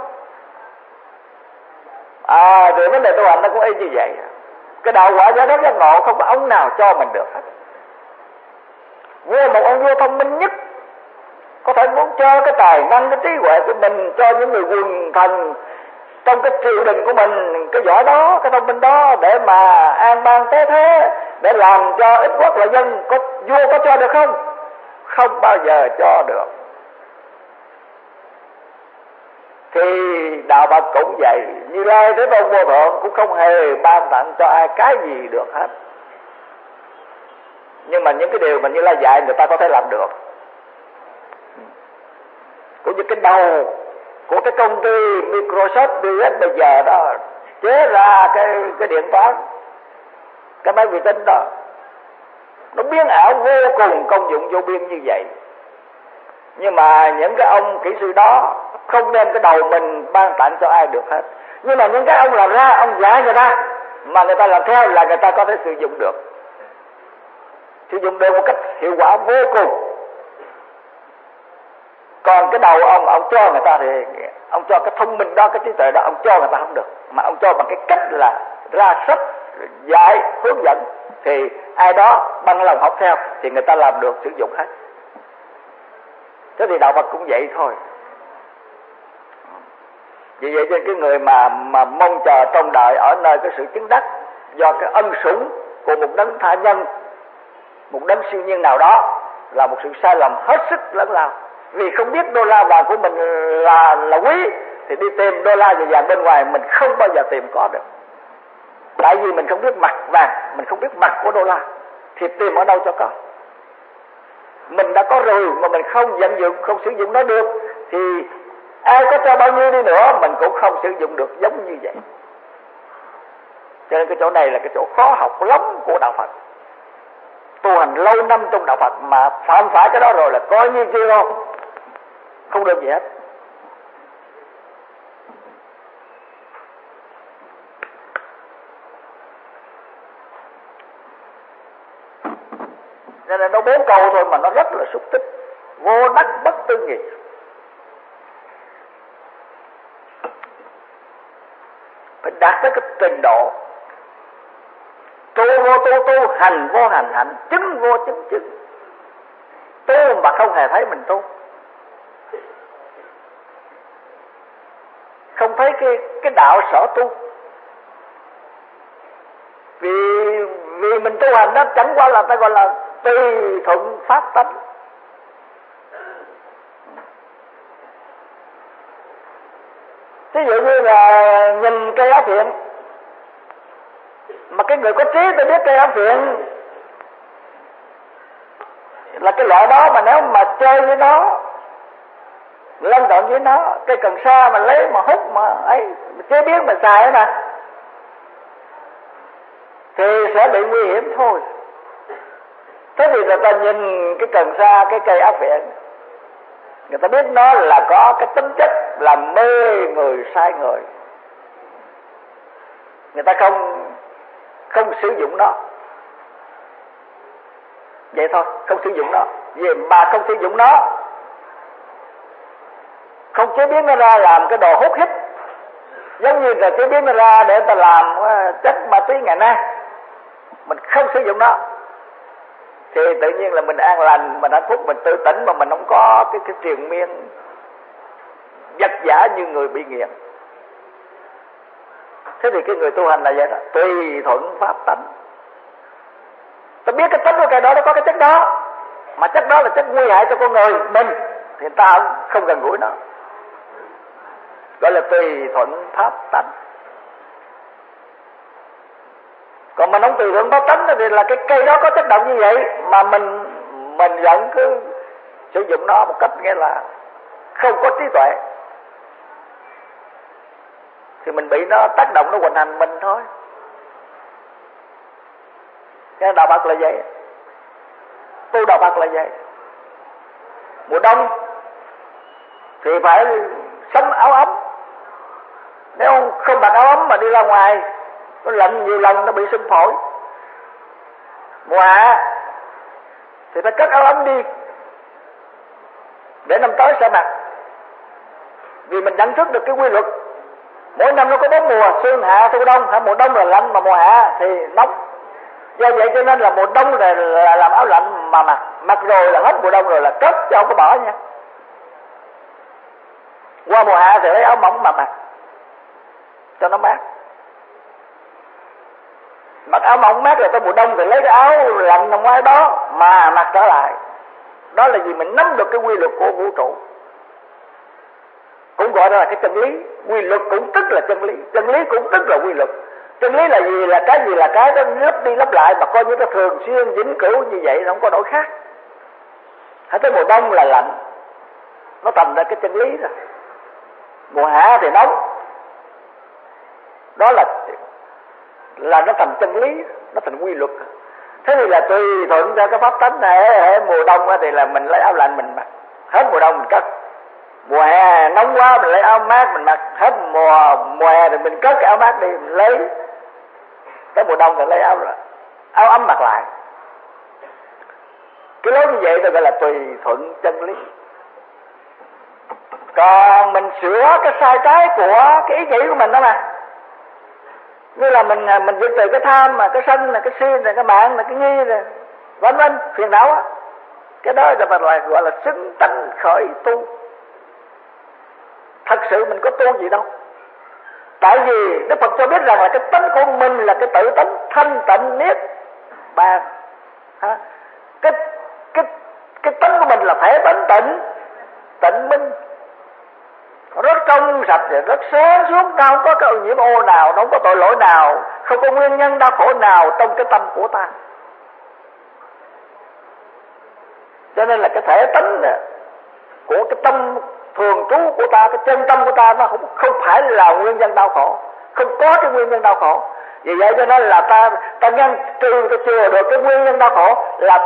Speaker 1: Rồi vấn đề tu hành nó cũng y như vậy. Cái đạo quả giải thoát giác ngộ không có ông nào cho mình được hết. Vua, một ông vua thông minh nhất, có thể muốn cho cái tài năng, cái trí huệ của mình cho những người quần thần trong cái triều đình của mình, cái võ đó, cái thông minh đó, để mà an bang tế thế, để làm cho ít quốc lợi dân. Vua có cho được không? Không bao giờ cho được. Thì đạo Phật cũng vậy, Như Lai Thế Tôn vô thượng cũng không hề ban tặng cho ai cái gì được hết. Nhưng mà những cái điều mà Như Lai dạy người ta có thể làm được. Cũng như cái đầu của cái công ty Microsoft Bill Gates bây giờ đó chế ra cái điện toán, cái máy vi tính đó, nó biến ảo vô cùng, công dụng vô biên như vậy. Nhưng mà những cái ông kỹ sư đó không đem cái đầu mình ban tặng cho ai được hết. Nhưng mà những cái ông làm ra, ông dạy người ta, mà người ta làm theo là người ta có thể sử dụng được. Sử dụng được một cách hiệu quả vô cùng. Còn cái đầu ông cho người ta thì ông cho cái thông minh đó, cái trí tuệ đó, ông cho người ta không được. Mà ông cho bằng cái cách là ra sách, dạy, hướng dẫn, thì ai đó bằng lòng học theo thì người ta làm được, sử dụng hết. Thế thì đạo Phật cũng vậy thôi. Vì vậy cho cái người mà mong chờ trông đợi ở nơi cái sự chứng đắc do cái ân sủng của một đấng tha nhân, một đấng siêu nhiên nào đó, là một sự sai lầm hết sức lớn lao. Vì không biết đô la vàng của mình là quý thì đi tìm đô la và vàng bên ngoài mình không bao giờ tìm có được. Tại vì mình không biết mặt vàng, mình không biết mặt của đô la thì tìm ở đâu cho có. Mình đã có rồi mà mình không vận dụng, không sử dụng nó được thì ai có cho bao nhiêu đi nữa mình cũng không sử dụng được giống như vậy. Cho nên cái chỗ này là cái chỗ khó học lắm của đạo Phật. Tu hành lâu năm trong đạo Phật mà phạm phải cái đó rồi là coi như chưa không được gì hết. Nên là nó 4 câu thôi mà nó rất là xúc tích. Vô đắc bất tư nghì. Phải đạt tới cái trình độ tu vô tu, tu hành vô hành hạnh, chứng vô chứng chứng. tu mà không hề thấy mình tu, không thấy cái đạo sở tu. Vì mình tu hành đó chẳng qua là ta gọi là tùy thuận pháp tánh. Ví dụ như là nhìn cây áo phượng, mà cái người có trí ta biết cây áo phượng là cái loại đó, mà nếu mà chơi với nó, lân cận với nó, cây cần sa mà lấy mà hút mà ấy, chế biến mà xài ấy nè, thì sẽ bị nguy hiểm thôi. Thế thì người ta nhìn cái cần sa, cái cây áo phượng, người ta biết nó là có cái tính chất là mê người sai người, người ta không sử dụng nó. Vậy thôi, không sử dụng nó. Vì mà không sử dụng nó, không chế biến nó ra làm cái đồ hút hít, giống như là chế biến nó ra để ta làm chất ma túy ngày nay, mình không sử dụng nó thì tự nhiên là mình an lành, mình hạnh phúc, mình tự tỉnh, mà mình không có cái triền miên vật vã như người bị nghiện. Thế thì cái người tu hành là vậy đó, tùy thuận pháp tánh. Ta biết cái tính của cái đó nó có cái chất đó, mà chất đó là chất nguy hại cho con người mình, thì ta không gần gũi nó, gọi là tùy thuận pháp tánh. Còn mình không tùy thuận pháp tánh thì là cái cây đó có chất động như vậy, mà mình vẫn cứ sử dụng nó một cách nghĩa là không có trí tuệ, thì mình bị nó tác động, nó hoành hành mình thôi. Cái đạo Phật là vậy, tu đạo Phật là vậy. Mùa đông thì phải sắm áo ấm, nếu không mặc áo ấm mà đi ra ngoài nó lạnh nhiều lần, nó bị sưng phổi. Mùa hạ thì phải cất áo ấm đi để năm tới sẽ mặc. Vì mình nhận thức được cái quy luật mỗi năm nó có 4 mùa, xuân hạ thu đông. Mùa đông là lạnh, mà mùa hạ thì nóng. Do vậy cho nên là mùa đông là làm áo lạnh mà mặc rồi là hết mùa đông rồi là cất, chứ không có bỏ nha. Qua mùa hạ thì lấy áo mỏng mà mặc cho nó mát. Mặc áo mỏng mát rồi tới mùa đông thì lấy cái áo lạnh ở ngoài đó mà mặc trở lại. Đó là vì mình nắm được cái quy luật của vũ trụ, cũng gọi đó là cái chân lý. Quy luật cũng tức là chân lý, chân lý cũng tức là quy luật. Chân lý là gì? Là cái đó lấp đi lấp lại, mà coi như nó thường xuyên vĩnh cửu như vậy, nó không có đổi khác. Hãy tới mùa đông là lạnh, nó thành ra cái chân lý rồi. Mùa hạ thì nóng, đó là nó thành chân lý, nó thành quy luật. Thế thì là tùy thuận cho cái pháp tánh này. Mùa đông thì là mình lấy áo lạnh mình mặc, hết mùa đông mình cất. Mùa hè nóng quá mình lấy áo mát mình mặc, hết mùa hè thì mình cất cái áo mát đi mình lấy. Tới mùa đông thì lấy áo ấm mặc lại. Cái lối như vậy tôi gọi là tùy thuận chân lý. Còn mình sửa cái sai trái của cái ý nghĩ của mình đó mà, như là mình vượt từ cái tham, mà cái sân là cái si, là cái mạng, là cái nghi, là vân vân phiền não á, cái đó là gọi là xứng tánh khởi tu. Thật sự mình có tu gì đâu. Tại vì Đức Phật cho biết rằng là cái tánh của mình là cái tự tánh thanh tịnh niết bàn. Cái tánh của mình là thể tánh tịnh minh, rất trong sạch, rất sáng suốt, nó không có cái ô nhiễm ô nào, nó không có tội lỗi nào, không có nguyên nhân đau khổ nào trong cái tâm của ta. Cho nên là cái thể tánh của cái tâm thường trú của ta, cái chân tâm của ta, nó không phải là nguyên nhân đau khổ, không có cái nguyên nhân đau khổ. Vì vậy cho nên là ta ngăn trừ, ta chừa được cái nguyên nhân đau khổ, là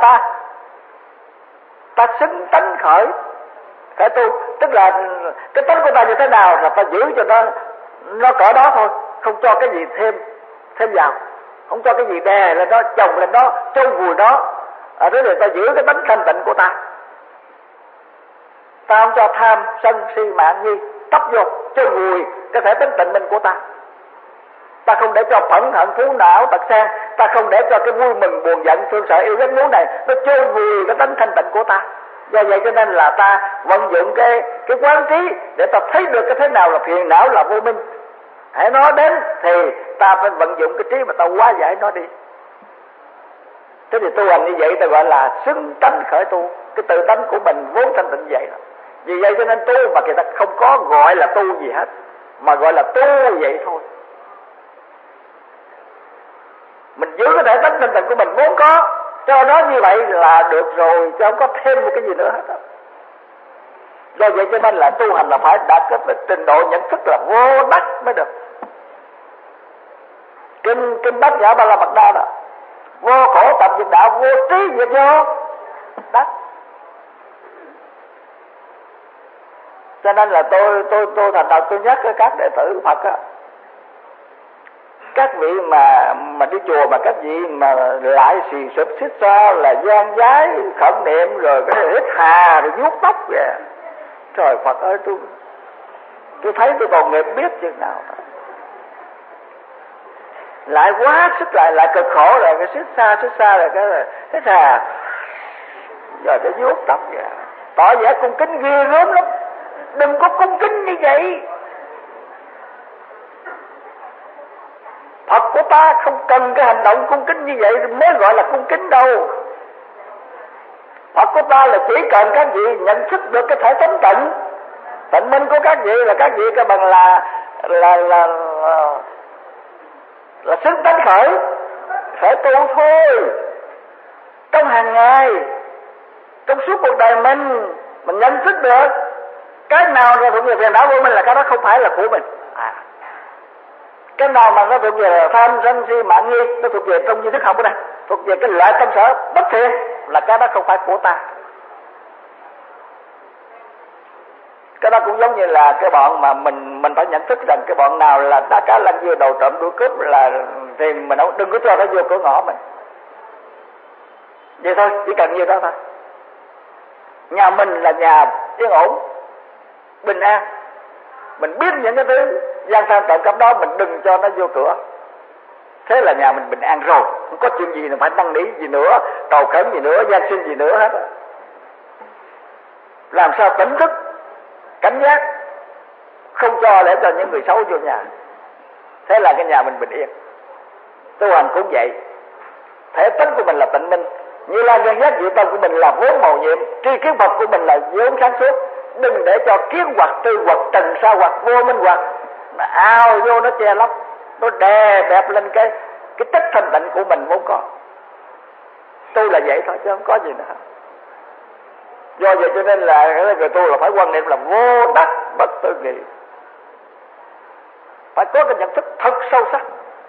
Speaker 1: ta xứng tánh khởi tu. Tức là cái tánh của ta như thế nào là ta giữ cho nó cỡ đó thôi, không cho cái gì thêm vào, không cho cái gì đè lên đó, chồng lên đó, chôn vùi đó. Thế thì ta giữ cái tánh thanh tịnh của ta. Ta không cho tham sân si mạng nghi tấp vô chôn vùi cái thể tánh tịnh minh của ta. ta không để cho phẫn hận thú não tật sang, ta không để cho cái vui mừng buồn giận thương sợ yêu ghét muốn này nó chôn vùi cái tánh thanh tịnh của ta. Do vậy cho nên là ta vận dụng cái quán trí để ta thấy được cái thế nào là phiền não, là vô minh. Hãy nói đến thì ta phải vận dụng cái trí mà ta hóa giải nó đi. Thế thì tu hành như vậy ta gọi là xứng tánh khởi tu. Cái tự tánh của mình vốn thanh tịnh vậy đó. Vì vậy cho nên tu mà người ta không có gọi là tu gì hết, mà gọi là tu vậy thôi. Mình giữ cái thể tánh thanh tịnh của mình vốn có, cho nó như vậy là được rồi, chứ không có thêm một cái gì nữa hết đó. Do vậy cho nên là tu hành là phải đạt cái trình độ nhận thức là vô đắc mới được. Kinh Bát Nhã Ba La Mật Đa đó, vô khổ tập diệt đạo, vô trí diệt vô đắc. Cho nên là tôi thành thật tôi nhắc các đệ tử Phật á, các vị mà đi chùa mà các vị mà lại xì sụp xích xoa là gian giái khẩn niệm rồi cái hít hà rồi vuốt tóc vậy. Trời Phật ơi, tôi thấy tôi còn nghiệp biết chừng nào. Lại quá sức lại cực khổ rồi cái xích xa rồi cái hít hà rồi cái vuốt tóc vậy. Tỏ vẻ cung kính ghê gớm lắm. Đừng có cung kính như vậy. Phật của ta không cần cái hành động cung kính như vậy mới gọi là cung kính đâu. Phật của ta là chỉ cần các vị nhận thức được cái thể tánh tịnh minh của các vị, là các vị cái bằng là xứng tánh khởi tu thôi. Trong hàng ngày, trong suốt cuộc đời mình nhận thức được cái nào là thuộc về phiền não của mình là cái đó không phải là của mình. Cái nào mà nó thuộc về tham sân si mạng nghi, nó thuộc về trong duy thức học của này, thuộc về cái loại tâm sở bất thiện, là cái đó không phải của ta. Cái đó cũng giống như là cái bọn mà mình phải nhận thức rằng cái bọn nào là đá cá lăng dưa đầu trộm đuổi cướp là thì mình đừng có cho nó vô cửa ngõ mình. Vậy thôi, chỉ cần như đó thôi. Nhà mình là nhà yên ổn, bình an. Mình biết những cái thứ gian tham trộm cắp đó, mình đừng cho nó vô cửa. Thế là nhà mình bình an rồi, không có chuyện gì là phải năn nỉ gì nữa, cầu khẩn gì nữa, gian sinh gì nữa hết. Làm sao tỉnh thức, cảnh giác, không cho để cho những người xấu vô nhà. Thế là cái nhà mình bình yên. Tu hành cũng vậy. Thể tánh của mình là tịnh minh, Như Lai Nhân Giác Diệu Tâm của mình là vốn màu nhiệm, tri kiến Phật của mình là vốn sáng suốt. Đừng để cho kiến hoặc tư hoặc trần sa hoặc vô minh hoặc mà ao vô nó che lấp, nó đè bẹp lên cái tích thanh tịnh của mình vốn có. Tu là vậy thôi chứ không có gì nữa. Do vậy cho nên là người tu là phải quan niệm là vô đắc bất tư nghị, phải có cái nhận thức thật sâu sắc.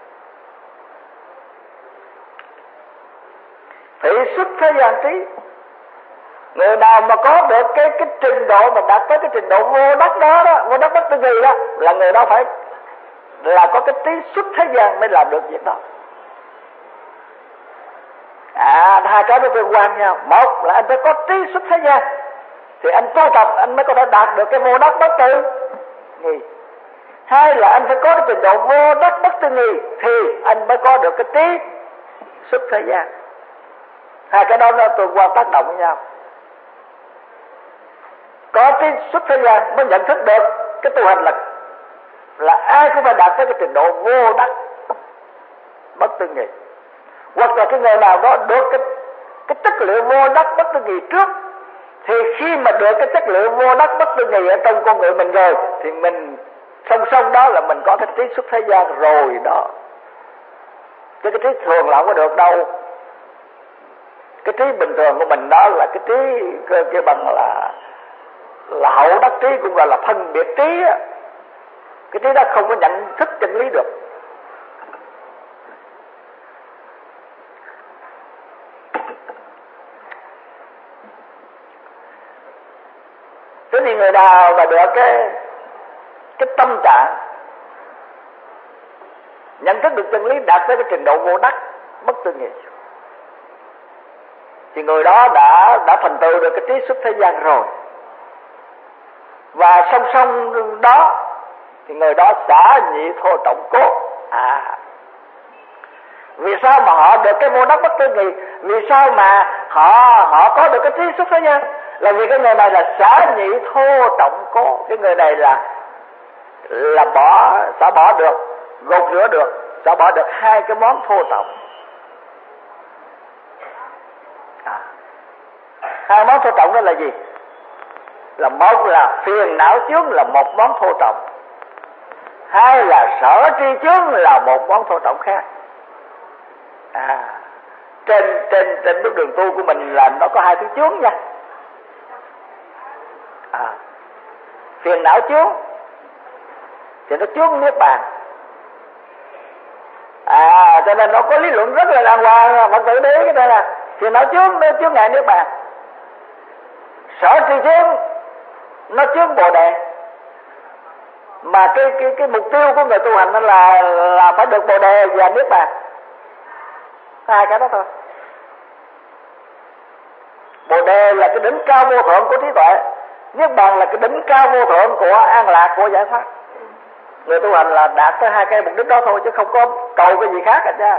Speaker 1: Thị xuất thế gian trí. Người nào mà có được cái trình độ mà đạt tới cái trình độ vô đắc đó, vô đắc bất tư nghị đó, là người đó phải là có cái trí xuất thế gian mới làm được việc đó. Hai cái đó tương quan nhau. Một là anh phải có trí xuất thế gian thì anh tu tập anh mới có thể đạt được cái vô đắc bất tư nghị. Hai là anh phải có cái trình độ vô đắc bất tư nghị thì anh mới có được cái trí xuất thế gian. Hai cái đó nó tương quan tác động với nhau. Có trí xuất thế gian mới nhận thức được cái tu hành là ai cũng phải đạt tới cái trình độ vô đắc bất tư nghị. Hoặc là cái người nào đó được cái chất liệu vô đắc bất tư nghị trước, thì khi mà được cái chất liệu vô đắc bất tư nghị ở trong con người mình rồi thì mình song song đó là mình có cái trí xuất thế gian rồi đó. Chứ cái trí thường là không có được đâu. Cái trí bình thường của mình đó là cái trí cái bằng là hậu đắc trí, cũng gọi là phân biệt trí á. Cái trí đó không có nhận thức chân lý được. Thế thì người nào mà được cái tâm trạng nhận thức được chân lý đạt tới cái trình độ vô đắc bất tư nghị thì người đó đã thành tựu được cái trí xuất thế gian rồi. Và song song đó thì người đó xả nhị thô trọng cốt, Vì sao mà họ được cái vô đắc bất tư nghị? Vì sao mà họ có được cái trí xuất thế nhân? Là vì cái người này là xả nhị thô trọng cố. Cái người này là xả bỏ được, gột rửa được, xả bỏ được hai cái món thô trọng. Hai món thô trọng đó là gì? Là một là phiền não chướng là một món thô trọng, hai là sở tri chướng là một món thô trọng khác. Trên bước đường tu của mình là nó có hai thứ chướng nha. Phiền não chướng thì nó chướng niết bàn. Cho nên nó có lý luận rất là đàng hoàng, Phật tử để cái này là phiền não chướng nó chướng ngại niết bàn. Sở tri chướng nó chướng bồ đề. Mà cái mục tiêu của người tu hành là phải được bồ đề và niết bàn. Hai cái đó thôi. Bồ đề là cái đỉnh cao vô thượng của trí tuệ, niết bàn là cái đỉnh cao vô thượng của an lạc, của giải thoát. Người tu hành là đạt tới hai cái mục đích đó thôi, chứ không có cầu cái gì khác cả cha.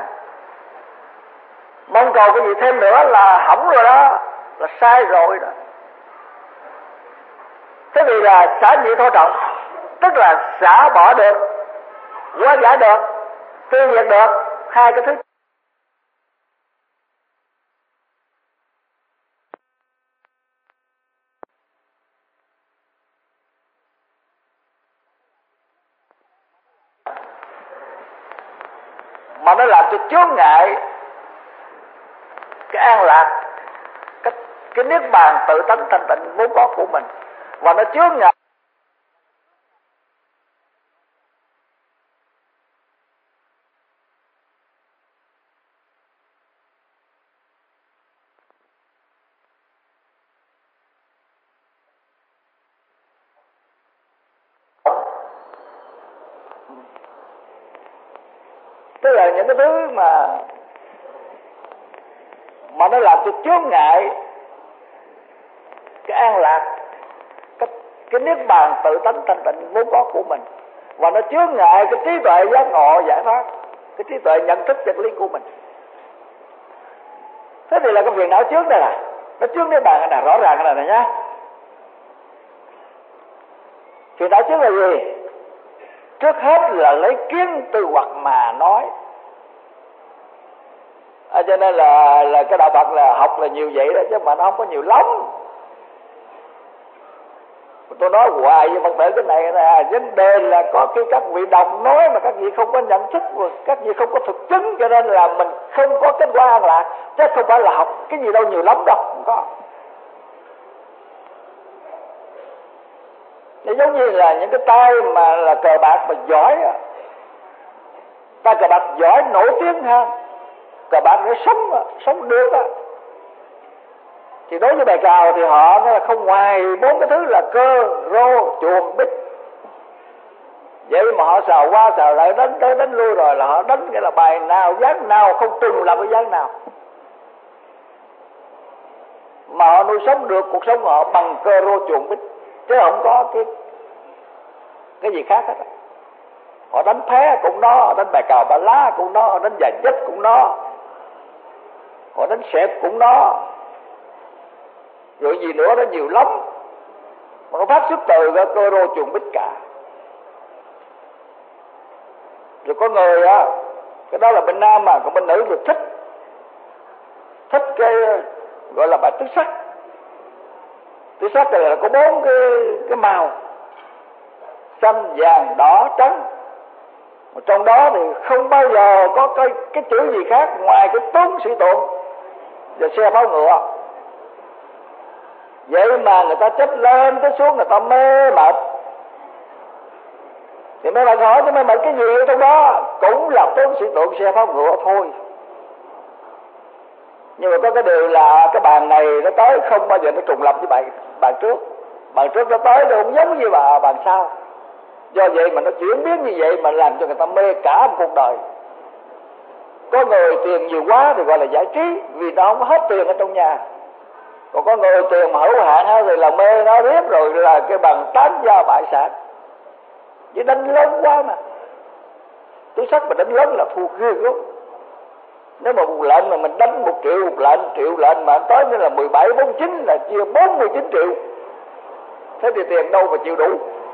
Speaker 1: Mong cầu cái gì thêm nữa là hỏng rồi đó, là sai rồi đó. Thế vì là xả nhị thô trọng, tức là xả bỏ được, hóa giải được, tiêu diệt được hai cái thứ. Mà nó làm cho chướng ngại cái an lạc, cái niết bàn tự tánh thanh tịnh vốn có của mình, và nó chướng ngại tức là những cái thứ mà nó làm cho chướng ngại cái an lạc, cái niết bàn tự tánh thanh tịnh vốn có của mình, và nó chướng ngại cái trí tuệ giác ngộ giải thoát, cái trí tuệ nhận thức chân lý của mình. Thế thì là cái phiền não chướng đây là nó chướng niết bàn này, rõ ràng cái này nhá. Phiền não chướng là gì? Trước hết là lấy kiến tư hoặc mà nói. Cho nên là cái đạo Phật là học là nhiều vậy đó, chứ mà nó không có nhiều lắm. Tôi nói hoài với Phật tử cái này là vấn đề là có khi các vị đọc nói mà các vị không có nhận thức, các vị không có thực chứng, cho nên là mình không có kết quả an lạc, chứ không phải là học cái gì đâu nhiều lắm đâu, không có. Nó giống như là những cái tay mà là cờ bạc mà giỏi, tay cờ bạc giỏi nổi tiếng ha, cờ bạc nó sống được á, thì đối với bài cào thì họ nó là không ngoài bốn cái thứ là cơ, rô, chuồng, bích. Vậy mà họ xào qua xào lại, đánh tới đánh lui, rồi là họ đánh nghĩa là bài nào dáng nào không trùng là với dáng nào, mà họ nuôi sống được cuộc sống của họ bằng cơ, rô, chuồng, bích, chứ không có cái gì khác hết. Họ đánh phé cũng đó, họ đánh bài cào bà lá cũng đó, họ đánh giày dứt cũng đó, họ đánh xẹp cũng đó, rồi gì nữa đó nhiều lắm, mà nó phát xuất từ cái cơ rô chuồng bích cả. Rồi có người á, cái đó là bên nam mà, còn bên nữ thì thích cái gọi là bài tứ sắc. Tứ sắc là có bốn cái màu xanh, vàng, đỏ, trắng. Mà trong đó thì không bao giờ có cái chữ gì khác ngoài cái tướng sĩ tượng và xe pháo ngựa. Vậy mà người ta chết lên tới xuống, người ta mê mệt. Thì mấy bạn hỏi cho mê mệt cái gì ở trong đó? Cũng là tướng sĩ tượng, xe pháo ngựa thôi. Nhưng mà có cái điều là cái bàn này nó tới không bao giờ nó trùng lập với bàn trước. Bàn trước nó tới nó cũng giống như bàn sau. Do vậy mà nó chuyển biến như vậy mà làm cho người ta mê cả một cuộc đời. Có người tiền nhiều quá thì gọi là giải trí, vì nó không có hết tiền ở trong nhà. Còn có người tiền mà hữu hạn thì là mê nó riết, rồi là cái bằng tán gia bại sản. Vì đánh lớn quá mà. túi sắt mà đánh lớn là thua ghê lắm. Nếu mà một lệnh mà mình đánh 1 triệu một lệnh, triệu lệnh mà tới nữa là 1749 là chia 49 triệu. Thế thì tiền đâu mà chịu đủ.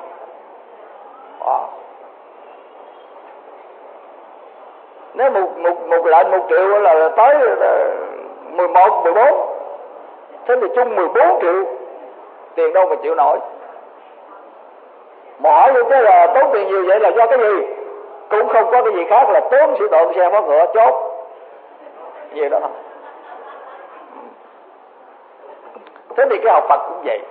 Speaker 1: Nếu một lệnh 1 triệu là tới 11, 14. Thế thì chung 14 triệu. Tiền đâu mà chịu nổi. Mà hỏi như thế là tốn tiền nhiều vậy là do cái gì? Cũng không có cái gì khác là tốn sự độn xe phó ngựa chốt. Vậy đó thôi. Thế thì cái học Phật cũng vậy.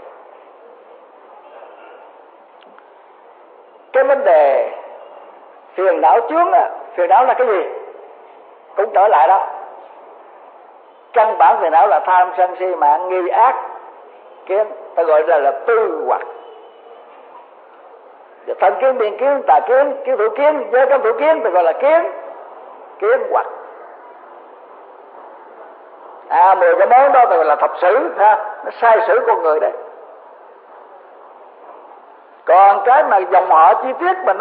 Speaker 1: Cái vấn đề phiền não chướng á, phiền não là cái gì? Cũng trở lại đó. Căn bản phiền não là tham sân si mạng nghi ác kiến, ta gọi là tư hoặc. Thần kiến, biên kiến, tà kiến, kiến thủ kiến, giới cấm thủ kiến, ta gọi là kiến hoặc. 10 cái món đó ta gọi là thập xử ha, nó sai sử con người đấy. Còn cái mà dòng họ chi tiết mà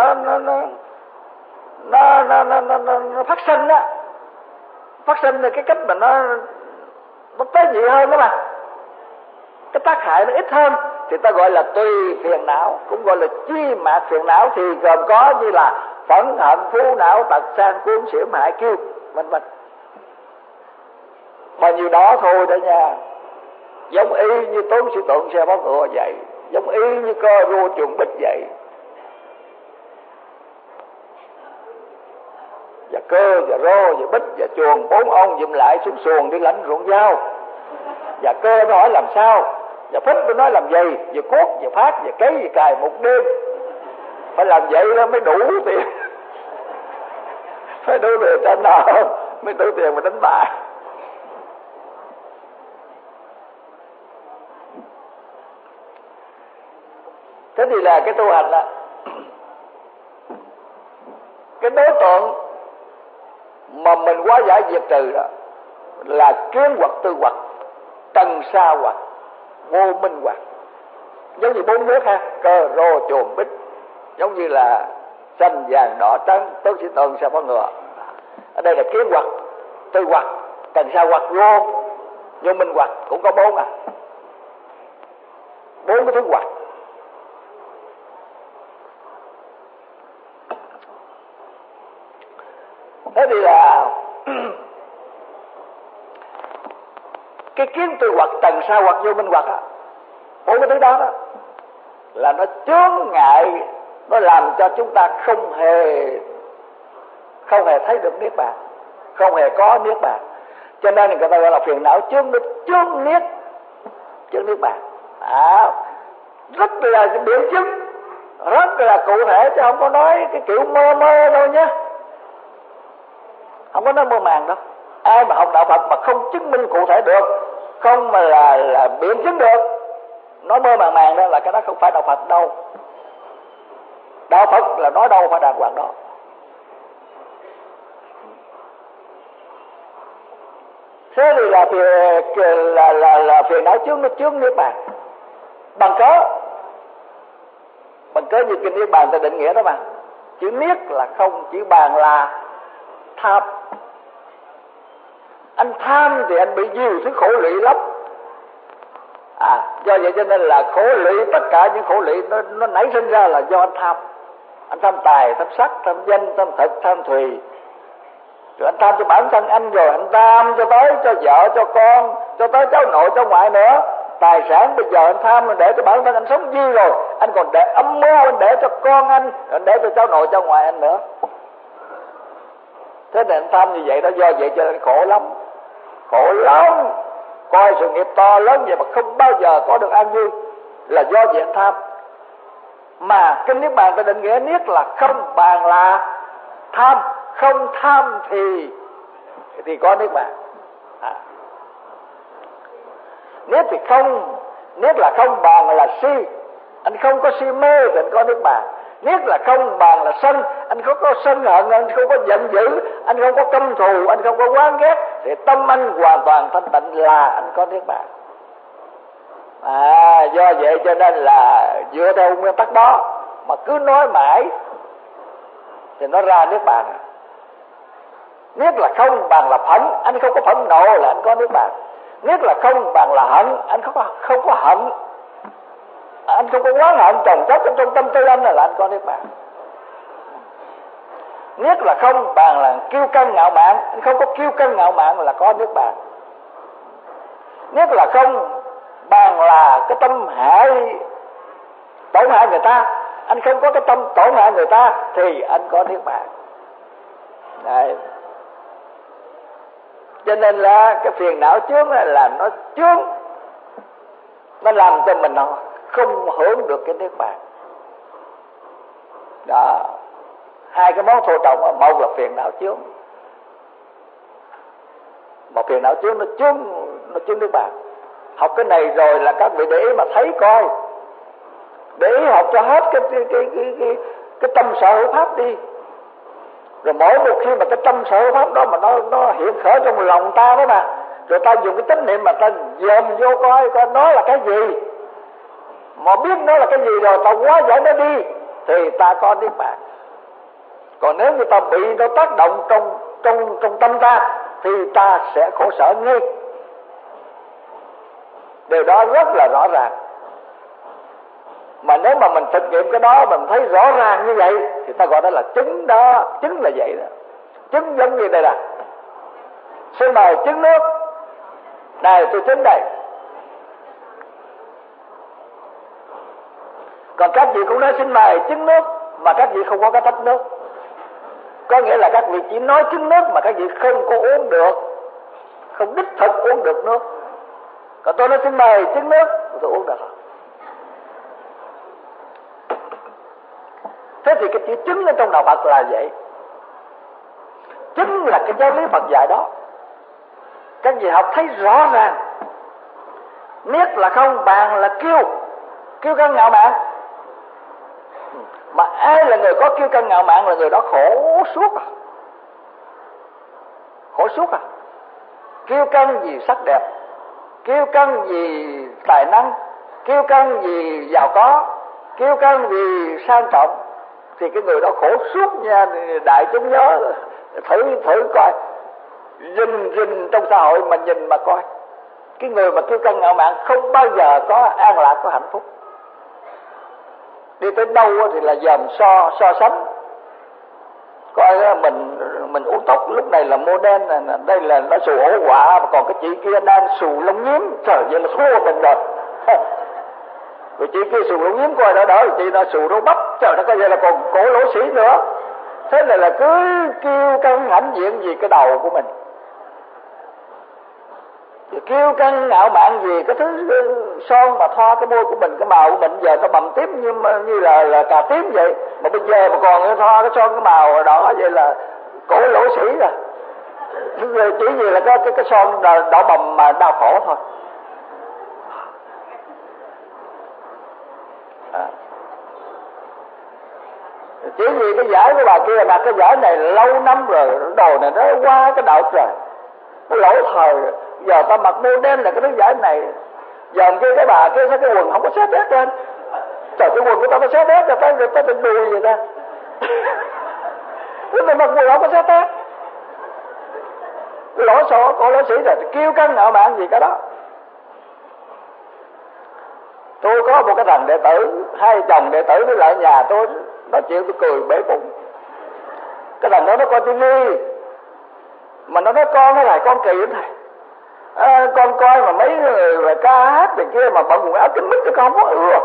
Speaker 1: nó phát sinh đó, phát sinh là cái cách mà nó tế nhị hơn đó mà, cái tác hại nó ít hơn thì ta gọi là tùy phiền não, cũng gọi là chi mạt phiền não, thì gồm có như là phẫn hận, phú não, tật sang, cuốn, xỉu, hại, kiêu, vân vân. Bao nhiêu đó thôi đó nha. Giống y như tốn sự tộn xe bó ngựa vậy, giống y như cơ rô chuồng bích vậy. Và cơ, và rô, và bích, và chuồng, 4 ông dùm lại xuống xuồng đi lãnh ruộng dao. Và cơ nó hỏi làm sao, và phích nó nói làm gì, và cốt, và phát, và cấy, và cài một đêm. Phải làm vậy đó mới đủ tiền. Phải đủ tiền cho nợ, mới đủ tiền mà đánh bài. Thế thì là cái tu hành đó, cái đối tượng mà mình hóa giải diệt trừ đó là kiến hoặc, tư hoặc, trần sa hoặc, vô minh hoặc. Giống như 4 nước ha, cơ, rô, chuồng, bích. Giống như là xanh, vàng, đỏ, trắng, tốt, sĩ, tần, sa, phó, ngựa. Ở đây là kiến hoặc, tư hoặc, trần sa hoặc, vô minh hoặc. Cũng có 4 4 cái thứ hoặc. Thế thì là cái kiến, tư hoặc, trần sa hoặc, vô minh hoặc á, 4 cái thứ đó đó là nó chướng ngại, nó làm cho chúng ta không hề thấy được niết bàn, không hề có niết bàn. Cho nên người ta gọi là phiền não chướng niết bàn. Rất là biểu chứng, rất là cụ thể, chứ không có nói cái kiểu mơ đâu nhé. Không có nói mơ màng đâu. Ai mà học đạo Phật mà không chứng minh cụ thể được, không mà là biện chứng được, nói mơ màng đó là cái đó không phải đạo Phật đâu. Đạo Phật là nói đâu phải đàng hoàng đó. Thế thì là phiền não chướng, nó chướng niết bàn. Bằng cớ như kinh niết bàn ta định nghĩa đó mà. Chữ niết là không, chữ bàn là tham. Anh tham thì anh bị nhiều thứ khổ lụy lắm. Do vậy cho nên là khổ lụy, tất cả những khổ lụy nó nảy sinh ra là do anh tham. Anh tham tài, tham sắc, tham danh, tham thực, tham thùy. Rồi anh tham cho bản thân anh, rồi anh tham cho tới cho vợ, cho con, cho tới cháu nội, cháu ngoại nữa. Tài sản bây giờ anh tham để cho bản thân anh sống dư rồi, anh còn để âm mưu, anh để cho con anh để cho cháu nội, cháu ngoại anh nữa. Thế nên anh tham như vậy đó, do vậy cho nên khổ lắm. Khổ lắm. Coi sự nghiệp to lớn vậy mà không bao giờ có được an vui là do vậy anh tham. Mà kinh niết bàn ta định nghĩa niết là không, bàn là tham. Không tham thì có niết bàn. Niết thì không, niết là không, bàn là si. Anh không có si mê thì anh có niết bàn. Niết là không, bàn là sân. Anh không có sân hận, anh không có giận dữ, anh không có căm thù, anh không có oán ghét, thì tâm anh hoàn toàn thanh tịnh là anh có niết bàn. Do vậy cho nên là dựa theo nguyên tắc đó mà cứ nói mãi thì nó ra nước bàn. Niết là không bằng là phẫn, anh không có phẫn nộ là anh có nước bàn. Niết là không bằng là hận, anh không có hận, anh không có oán hận chồng chất trong tâm tư anh là anh có nước bàn. Niết là không bằng là kiêu căng ngạo mạn, anh không có kiêu căng ngạo mạn là có nước bàn. Niết là không bằng là cái tâm hại tổn hại người ta, anh không có cái tâm tổn hại người ta thì anh có niết bàn. Đấy. Cho nên là cái phiền não chướng là nó chướng, nó làm cho mình không hưởng được cái niết bàn. Đó, hai cái món thô trọng, một là phiền não chướng, một phiền não chướng nó chướng niết bàn. Học cái này rồi là các vị để ý mà thấy coi, để ý học cho hết cái tâm sở hữu pháp đi. Rồi mỗi một khi mà cái tâm sở hữu pháp đó mà nó hiện khởi trong lòng ta đó mà, rồi ta dùng cái chánh niệm mà ta dòm vô coi nó là cái gì, mà biết nó là cái gì rồi ta hóa giải nó đi thì ta có niết bàn. Còn nếu như ta bị nó tác động trong tâm ta thì ta sẽ khổ sở ngay. Điều đó rất là rõ ràng. Mà nếu mà mình thực nghiệm cái đó mình thấy rõ ràng như vậy thì ta gọi đó là chứng đó. Chứng là vậy đó. Chứng giống như đây nè, xin mời chứng nước. Này tôi chứng đây. Còn các vị cũng nói xin mời chứng nước, mà các vị không có cái tách nước. Có nghĩa là các vị chỉ nói chứng nước mà các vị không có uống được, không đích thực uống được nước. Còn tôi nói xin mời chứng nước, tôi uống được. Thế thì cái chữ chứng ở trong đạo Phật là vậy. Chứng là cái giáo lý Phật dạy đó. Các vị học thấy rõ ràng. Niết là không, bàn là kiêu căng ngạo mạn. Mà ai là người có kiêu căng ngạo mạn là người đó khổ suốt à. Khổ suốt à. Kiêu căng vì sắc đẹp, kiêu căng vì tài năng, kiêu căng vì giàu có, kiêu căng vì sang trọng, thì cái người đó khổ suốt nha. Đại chúng nhớ thử coi, rình trong xã hội mà nhìn mà coi, cái người mà kiêu căng ngạo mạn không bao giờ có an lạc, có hạnh phúc. Đi tới đâu thì là dòm so sánh, coi mình uống tóc lúc này là modern, đây là nó xù ổ quả, còn cái chị kia đang xù lông nhiếm, trời vậy là thua mình rồi. Rồi chị kia xù lông nhiếm coi đó đỡ, chị nó xù râu bắp, trời nó coi vậy là còn cổ lỗ sĩ nữa. Thế này là cứ kiêu căng hãnh diện vì cái đầu của mình, kiêu căng ngạo mạn vì cái thứ son mà thoa cái môi của mình, cái màu của mình giờ nó bầm tím như là cà tím vậy, mà bây giờ mà còn thoa cái son cái màu đỏ vậy là cổ lỗ sĩ rồi. Chỉ vì là cái son đỏ bầm mà đau khổ thôi. Chỉ vì cái giải của bà kia mà cái giải này lâu năm rồi, đồ này nó qua cái đạo trời, nó lỗi thời. Giờ ta mặc mô đen là cái thứ giải này, giờ kia cái bà kia cái quần không có xé đét lên, trời cái quần của ta nó xé đét rồi ta trên đùi vậy ta. Thế mà mặc quần không có xé đét, lỗ sổ cổ lỗ sĩ rồi, kêu căng ngạo mạn gì cả đó. Tôi có một cái thằng đệ tử, hai chồng đệ tử với lại nhà tôi nói chuyện tôi cười bể bụng. Cái thằng đó nó coi tivi mà nó nói con nó là con kỳ lắm thầy. Con coi mà mấy người ca hát này kia mà bận quần áo kín mít con không có ưa.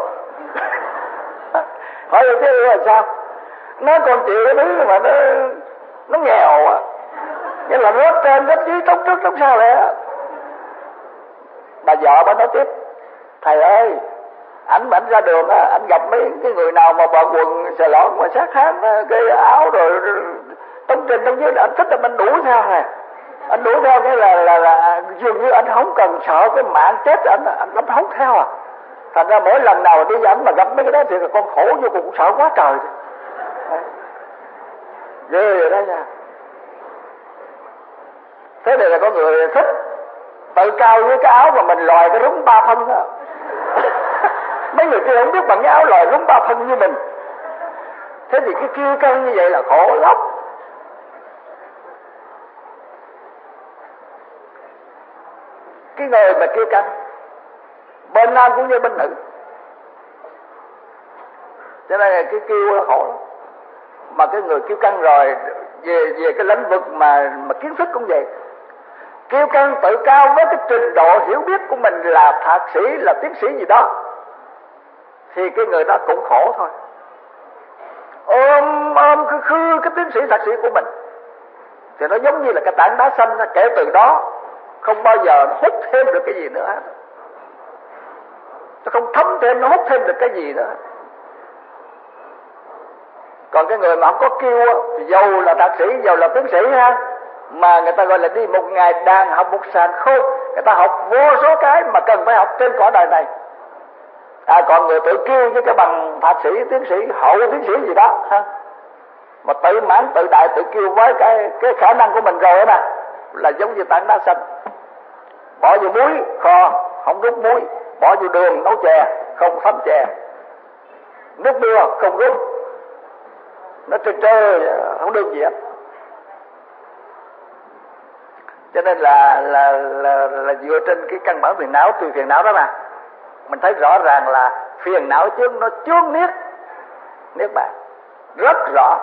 Speaker 1: Hỏi được chứ là sao? Nó con chịu cái thứ mà nó nghèo à, nghĩa là rớt trên rớt dưới tóc trước tóc sau vậy á. Bà vợ bà nói tiếp, thầy ơi, ảnh ra đường á, ảnh gặp mấy cái người nào mà bận quần xà lọn mà sát hán cái áo rồi tông trên tông dưới, ảnh thích là mình đuổi theo này. Anh đuổi theo cái là dường như anh không cần sợ cái mạng chết, anh không theo à. Thành ra mỗi lần nào đi với ảnh mà gặp mấy cái đó thì là con khổ vô cùng, sợ quá trời. Ghê rồi đó nha. Thế này là có người thích tự cao với cái áo mà mình lòi cái rúng 3 phân đó. Mấy người kia không biết bằng cái áo lòi rúng 3 phân như mình Thế thì cái kiêu căng như vậy là khổ lắm. Cái người mà kiêu căng bên nam cũng như bên nữ, cho nên là cái kiêu là khổ lắm. Mà cái người kiêu căng rồi về cái lĩnh vực mà kiến thức cũng vậy, kiêu căng tự cao với cái trình độ hiểu biết của mình là thạc sĩ, là tiến sĩ gì đó, thì cái người đó cũng khổ thôi. Ôm khư cái tiến sĩ thạc sĩ của mình thì nó giống như là cái tảng đá xanh, kể từ đó không bao giờ nó hút thêm được cái gì nữa hết. Nó không thấm thêm, nó hút thêm được cái gì nữa. Còn cái người mà không có kiêu thì dầu là thạc sĩ, dầu là tiến sĩ ha, mà người ta gọi là đi một ngày đàn học một sàn khôn, người ta học vô số cái mà cần phải học trên cõi đời này. Còn người tự kiêu với cái bằng thạc sĩ, tiến sĩ, hậu tiến sĩ gì đó ha, mà tự mãn tự đại tự kiêu với cái khả năng của mình rồi đó, là giống như tảng đá xanh. Bỏ vô muối kho không rút muối, bỏ vô đường nấu chè không thấm chè, nước mưa không rút, nó trơ không được gì hết. Cho nên là dựa trên cái căn bản phiền não, từ phiền não đó mà mình thấy rõ ràng là phiền não chướng nó chướng niết bàn rất rõ.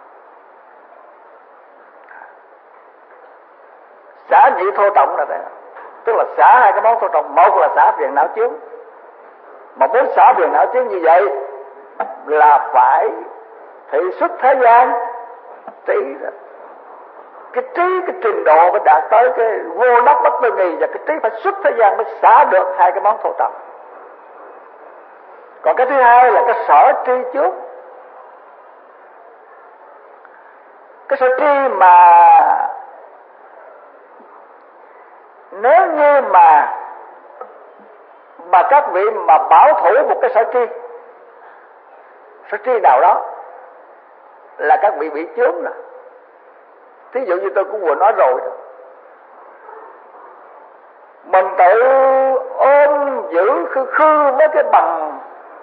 Speaker 1: Xả nhị thô trọng là đây, tức là xả hai cái món thô trọng. Một là xả phiền não chướng, mà muốn xả phiền não chướng như vậy là phải thị xuất thế gian trí đó. Cái trí, cái trình độ phải đạt tới cái vô đắc bất tư nghì, và cái trí phải xuất thế gian mới xả được hai cái món thô trọng. Còn cái thứ hai là cái sở tri trước. Cái sở tri mà nếu như mà các vị mà bảo thủ một cái sở tri nào đó là các vị bị chướng rồi. Thí dụ như tôi cũng vừa nói rồi đó, mình tự ôm giữ khư với cái bằng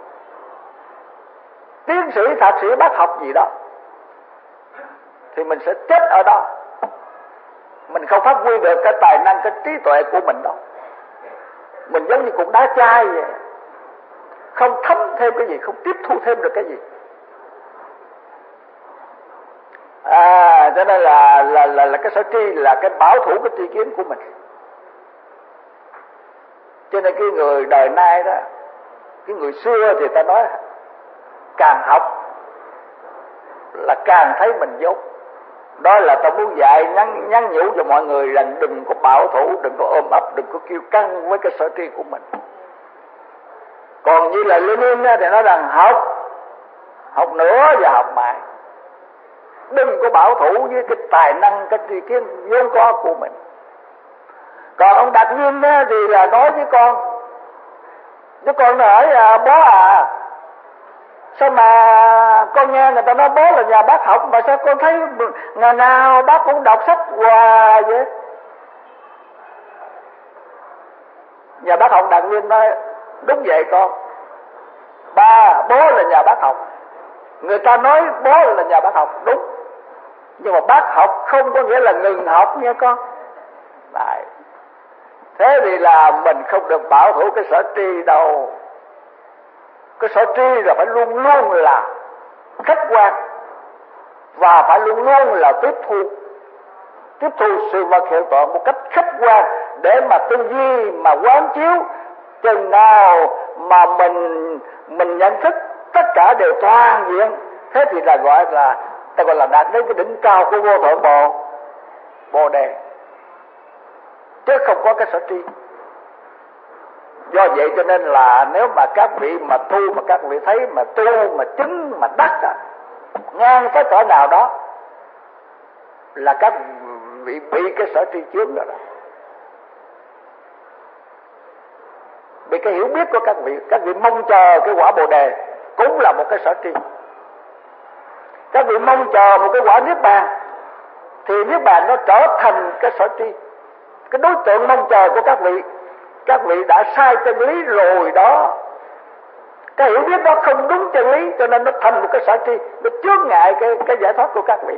Speaker 1: tiến sĩ, thạc sĩ, bác học gì đó, thì mình sẽ chết ở đó. Mình không phát huy được cái tài năng, cái trí tuệ của mình đâu. Mình giống như cục đá chai vậy, không thấm thêm cái gì, không tiếp thu thêm được cái gì. Cho nên là cái sở tri là cái bảo thủ cái tri kiến của mình. Cho nên cái người đời nay đó, cái người xưa thì ta nói càng học là càng thấy mình dốt. Đó là ta muốn dạy nhắn nhủ cho mọi người rằng đừng có bảo thủ, đừng có ôm ấp, đừng có kiêu căng với cái sở tri của mình. Còn như là Lenin thì nói rằng học nữa và học mãi, đừng có bảo thủ với cái tài năng, cái tri kiến vốn có của mình. Còn ông Đạt Nhiên thì là nói với con hỏi bố sao mà con nghe người ta nói bố là nhà bác học, mà sao con thấy ngày nào bác cũng đọc sách hoài vậy? Nhà bác học Đạt Nhiên nói đúng vậy con, bố là nhà bác học. Người ta nói bố là nhà bác học đúng, nhưng mà bác học không có nghĩa là ngừng học nha con. Đấy. Thế thì là mình không được bảo thủ cái sở tri đâu. Cái sở tri là phải luôn luôn là khách quan, và phải luôn luôn là tiếp thu sự vật hiện tượng một cách khách quan, để mà tư duy mà quán chiếu. Chừng nào mà mình nhận thức tất cả đều toàn diện, thế thì là ta gọi là đạt đến cái đỉnh cao của vô thượng bồ đề, chứ không có cái sở tri. Do vậy cho nên là nếu mà các vị mà tu, mà các vị thấy mà tu mà chứng mà đắc ngang cái cỡ nào đó là các vị bị cái sở tri chướng rồi đó. Vì cái hiểu biết của các vị mong chờ cái quả bồ đề cũng là một cái sở tri. Các vị mong chờ một cái quả niết bàn thì niết bàn nó trở thành cái sở tri. Cái đối tượng mong chờ của các vị đã sai chân lý rồi đó. Cái hiểu biết đó không đúng chân lý, cho nên nó thành một cái sở tri, nó chướng ngại cái giải thoát của các vị.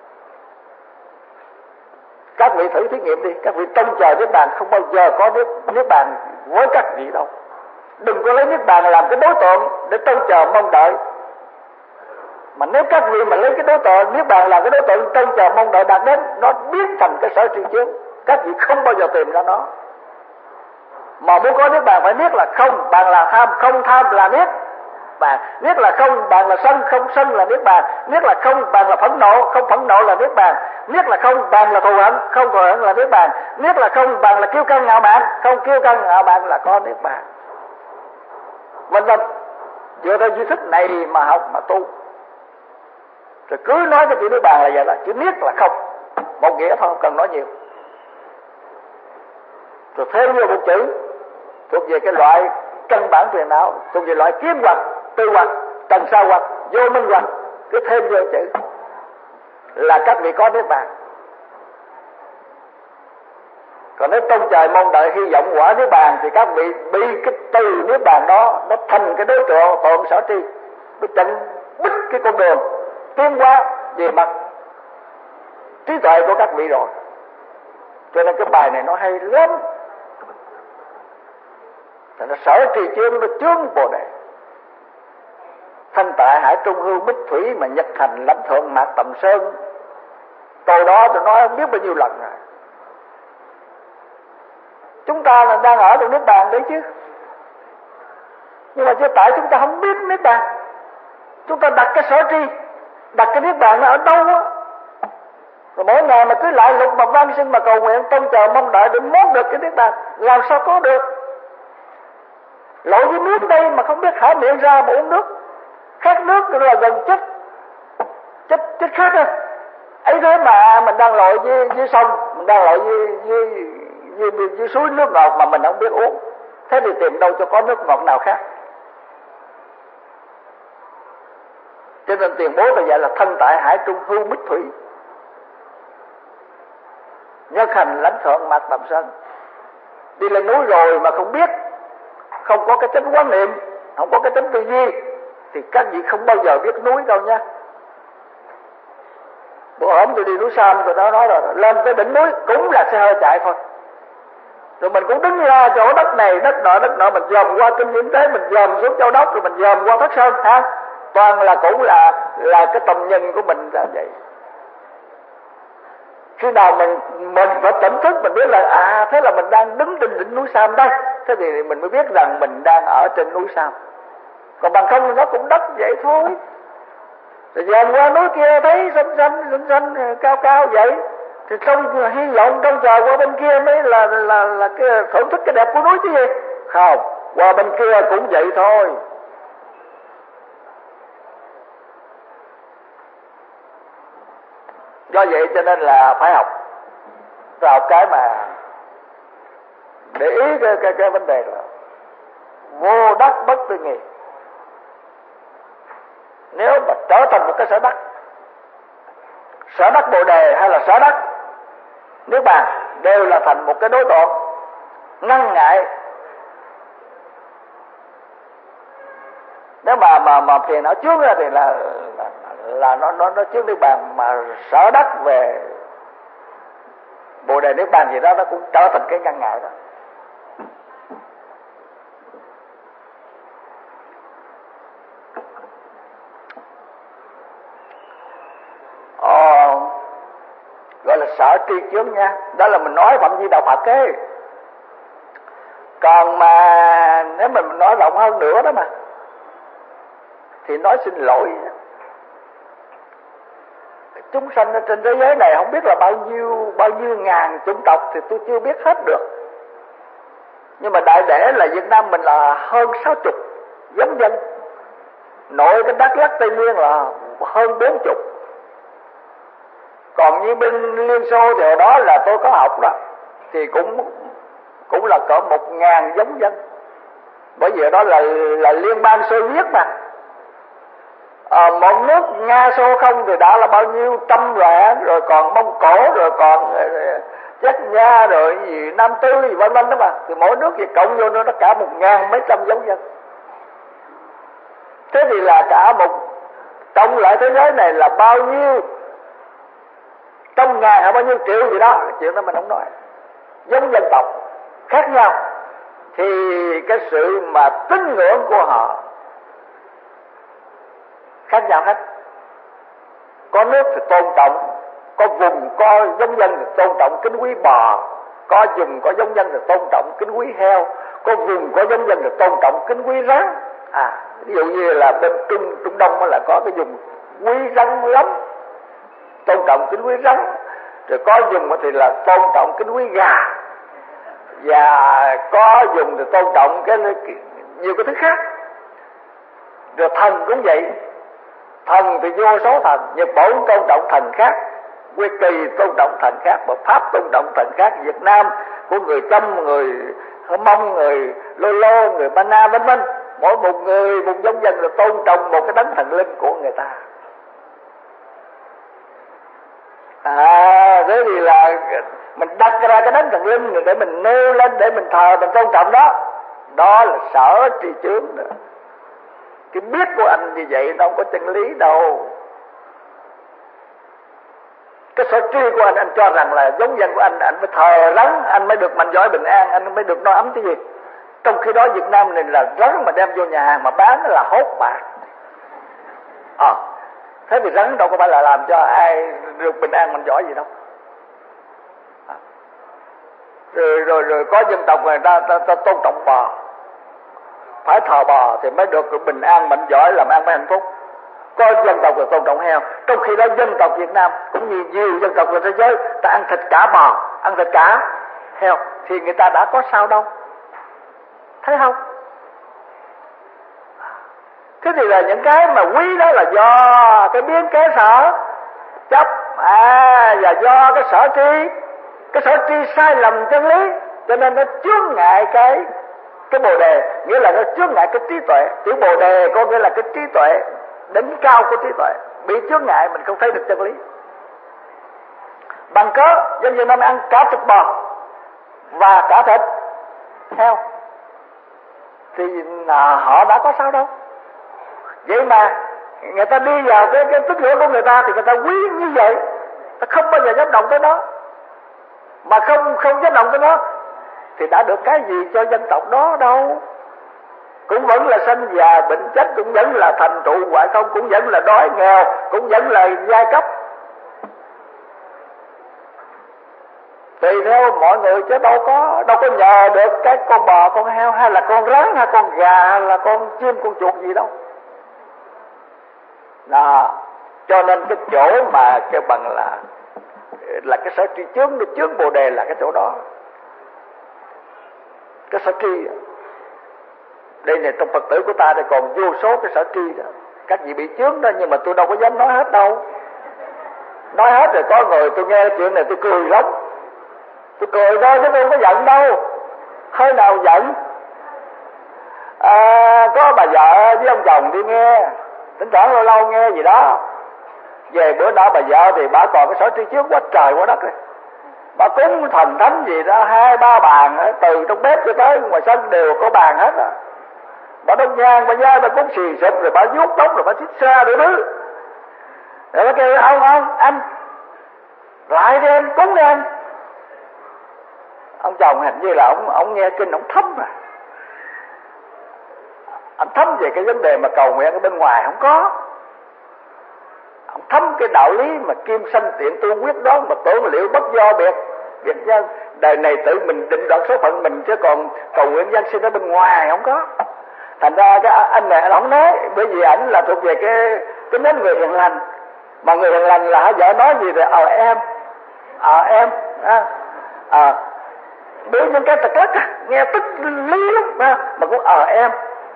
Speaker 1: Các vị thử thí nghiệm đi, các vị trông chờ niết bàn không bao giờ có niết bàn với các vị đâu. Đừng có lấy niết bàn làm cái đối tượng để trông chờ mong đợi. Mà nếu các vị mà lấy cái đối tượng niết bàn làm cái đối tượng trông chờ mong đợi đạt đến, nó biến thành cái sở tri chướng. Các vị không bao giờ tìm ra nó. Mà muốn có niết bàn phải biết là không, bàn là tham, không tham là niết bàn. Niết là không, bàn là sân, không sân là niết bàn. Niết là không, bàn là phẫn nộ, không phẫn nộ là niết bàn. Niết là không, bàn là thù hận, không thù hận là niết bàn. Niết là không, bàn là kiêu căng ngạo mạn, không kiêu căng ngạo mạn là có niết bàn. Vân vân. Dựa theo duy thức này mà học mà tu. Rồi cứ nói cái chữ niết bàn là vậy đó, chữ niết là không, một nghĩa thôi, không cần nói nhiều. Rồi thêm vô một chữ thuộc về cái loại căn bản phiền não, thuộc về loại kiếm hoặc, tư hoặc, trần sao hoặc, vô minh hoặc, cứ thêm vô chữ là các vị có niết bàn. Còn nếu trông chờ mong đợi hy vọng quả niết bàn thì các vị bị cái từ niết bàn đó nó thành cái đối tượng sở tri, nó chặn bích cái con đường tiến hóa về mặt trí tuệ của các vị rồi. Cho nên cái bài này nó hay lắm. Thì nó sở tri chướng, nó chướng bồ đề. Thanh tại hải trung hư bích thủy, mà nhật thành lãnh thượng mạc tầm sơn. Câu đó tôi nói không biết bao nhiêu lần rồi. Chúng ta là đang ở trong niết bàn đấy chứ. Nhưng mà chứ tại chúng ta không biết niết bàn. Chúng ta đặt cái sở tri, đặt cái niết bàn nó ở đâu á. Rồi mỗi ngày mà cứ lại lục mà van xin mà cầu nguyện, trông chờ mong đợi để muốn được cái niết bàn, làm sao có được? Lội với nước đây mà không biết há miệng ra mà uống nước, khát nước rồi là gần chết khát á. Ấy thế mà mình đang lội với sông, mình đang lội với suối nước ngọt mà mình không biết uống. Thế thì tìm đâu cho có nước ngọt nào khác. Cho nên tiền bối ta dạy là thân tại hải trung hư bích thủy, nhất hành lãnh thượng mạc tầm sơn. Đi lên núi rồi mà không biết, không có cái tính quán niệm, không có cái tính tư duy, thì các vị không bao giờ biết núi đâu nha. Bữa hổm tôi đi núi Sam, tôi đã nói rồi, lên tới đỉnh núi cũng là xe hơi chạy thôi. Rồi mình cũng đứng ra chỗ đất này, đất nọ, mình dòm qua kinh nghiệm tế, mình dòm xuống Châu Đốc, rồi mình dòm qua Thất Sơn, ha. Toàn là cũng là cái tầm nhìn của mình là vậy. Khi nào mình phải tỉnh thức, mình biết là thế là mình đang đứng trên đỉnh núi Sam đây, thế thì mình mới biết rằng mình đang ở trên núi Sam. Còn bằng không thì nó cũng đất vậy thôi. Rồi dòm qua núi kia thấy xanh cao vậy, thì trong hy vọng trong chờ qua bên kia mới là cái thưởng thức cái đẹp của núi chứ gì. Không, qua bên kia cũng vậy thôi. Do vậy cho nên là phải học cái mà để ý cái vấn đề là vô đắc bất tư nghị. Nếu mà trở thành một cái sở đắc bồ đề hay là sở đắc niết bàn đều là thành một cái đối tượng ngăn ngại. Nếu mà phiền não trước ra thì là nó trước niết bàn, mà sở đắc về bồ đề niết bàn gì đó nó cũng trở thành cái ngăn ngại đó. Gọi là sở tri chướng nha. Đó là mình nói phạm vi đạo Phật ấy. Còn mà nếu mình nói rộng hơn nữa đó mà, thì nói xin lỗi, chúng sanh ở trên thế giới này không biết là bao nhiêu ngàn chủng tộc thì tôi chưa biết hết được. Nhưng mà đại để là Việt Nam mình là hơn 60 giống dân. Nội cái Đắk Lắk Tây Nguyên là hơn 40. Còn như bên Liên Xô thì hồi đó là tôi có học đó, thì cũng là cỡ 1000 giống dân. Bởi vì đó là liên bang Xô Viết mà. Một nước Nga Xô không thì đã là bao nhiêu trăm rồi còn Mông Cổ, rồi còn Czech Nha, rồi gì Nam Tư gì vân vân đó mà. Thì mỗi nước gì cộng vô nó cả 1000 mấy trăm giống dân. Thế thì là cả một cộng lại thế giới này là bao nhiêu, trong ngàn hay bao nhiêu triệu gì đó, chuyện đó mình không nói. Giống dân tộc khác nhau thì cái sự mà tín ngưỡng của họ khác nhau hết. Có nước thì tôn trọng, có vùng có giống dân thì tôn trọng kính quý bò, có vùng có giống dân thì tôn trọng kính quý heo, có vùng có giống dân thì tôn trọng kính quý rắn. Ví dụ như là bên Trung Đông là có cái vùng quý rắn lắm, tôn trọng kính quý rắn. Rồi có vùng thì là tôn trọng kính quý gà, và có vùng thì tôn trọng nhiều cái thứ khác. Rồi thần cũng vậy, thần thì vô số thần, Nhật Bản tôn trọng thần khác, Hoa Kỳ tôn trọng thần khác, và Pháp tôn trọng thần khác, Việt Nam của người Chăm, người Mông, người Lô Lô, người Ba Na vân vân. Mỗi một người một giống dân là tôn trọng một cái đấng thần linh của người ta. Thế thì là mình đặt ra cái đấng thần linh để mình nêu lên, để mình thờ, mình tôn trọng đó. Đó là sở tri chướng đó. Cái biết của anh như vậy nó không có chân lý đâu. Cái sở tri của anh cho rằng là giống dân của anh mới thờ rắn, anh mới được mạnh giỏi bình an, anh mới được no ấm cái gì. Trong khi đó Việt Nam này là rắn mà đem vô nhà hàng mà bán là hốt bạc. Thế thì rắn đâu có phải là làm cho ai được bình an mạnh giỏi gì đâu. Rồi có dân tộc người ta tôn trọng bò, phải thờ bò thì mới được bình an mạnh giỏi, làm ăn mới hạnh phúc. Có dân tộc là tôn trọng heo. Trong khi đó dân tộc Việt Nam cũng như nhiều dân tộc trên thế giới, ta ăn thịt cả bò, ăn thịt cả heo, thì người ta đã có sao đâu. Thấy không? Thế thì là những cái mà quý đó là do cái biến cái sở chấp, và do cái sở tri sai lầm chân lý, cho nên nó chướng ngại cái bồ đề, nghĩa là nó chướng ngại cái trí tuệ. Chữ bồ đề có nghĩa là cái trí tuệ, đỉnh cao của trí tuệ bị chướng ngại, mình không thấy được chân lý. Bằng cớ dân Việt Nam ăn cả thịt bò và cả thịt heo thì họ đã có sao đâu. Vậy mà người ta đi vào cái tín ngưỡng của người ta thì người ta quý như vậy, ta không bao giờ dám động tới nó. Mà không dám động tới nó thì đã được cái gì cho dân tộc đó đâu. Cũng vẫn là sanh già bệnh chết, cũng vẫn là thành trụ hoại không, cũng vẫn là đói nghèo, cũng vẫn là giai cấp. Tùy theo mọi người chứ đâu có nhờ được cái con bò, con heo, hay là con rắn, hay con gà, hay là con chim, con chuột gì đâu. Cho nên cái chỗ mà kêu bằng là cái sở tri chướng, cái chướng bồ đề là cái chỗ đó. Cái sở tri đây này, trong Phật tử của ta thì còn vô số cái sở tri đó. Các vị bị chướng đó, nhưng mà tôi đâu có dám nói hết đâu. Nói hết rồi có người tôi nghe chuyện này tôi cười lắm. Tôi cười thôi chứ tôi không có giận đâu. Hơi nào giận. Có bà vợ với ông chồng đi nghe, thỉnh thoảng lâu lâu nghe gì đó. Về bữa đó bà vợ thì bà còn cái sở tri chướng quá trời quá đất rồi. Bà cúng thần thánh gì đó 2-3 bàn, từ trong bếp cho tới ngoài sân đều có bàn hết rồi. Bà đốt nhang, bà nhai, bà cúng xì xụp, rồi bà vuốt tóc, rồi bà xích xa rồi thứ. Rồi bà kêu ông anh lại đi anh, cúng đi anh. Ông chồng hình như là ông nghe kinh, ông thấm rồi. Ông thấm về cái vấn đề mà cầu nguyện ở bên ngoài không có. Ông thấm cái đạo lý mà kim sanh tiện tu quyết đó, mà tưởng liệu bất do biệt nhân. Đời này tự mình định đoạt số phận mình, chứ còn cầu nguyện dân sinh ở bên ngoài không có. Thành ra cái anh này anh không nói, bởi vì ảnh là thuộc về cái nhóm người hiền lành. Mà người hiền lành là vợ nói gì rồi em đối những cái tật lắc nghe tức lý lắm mà cũng em.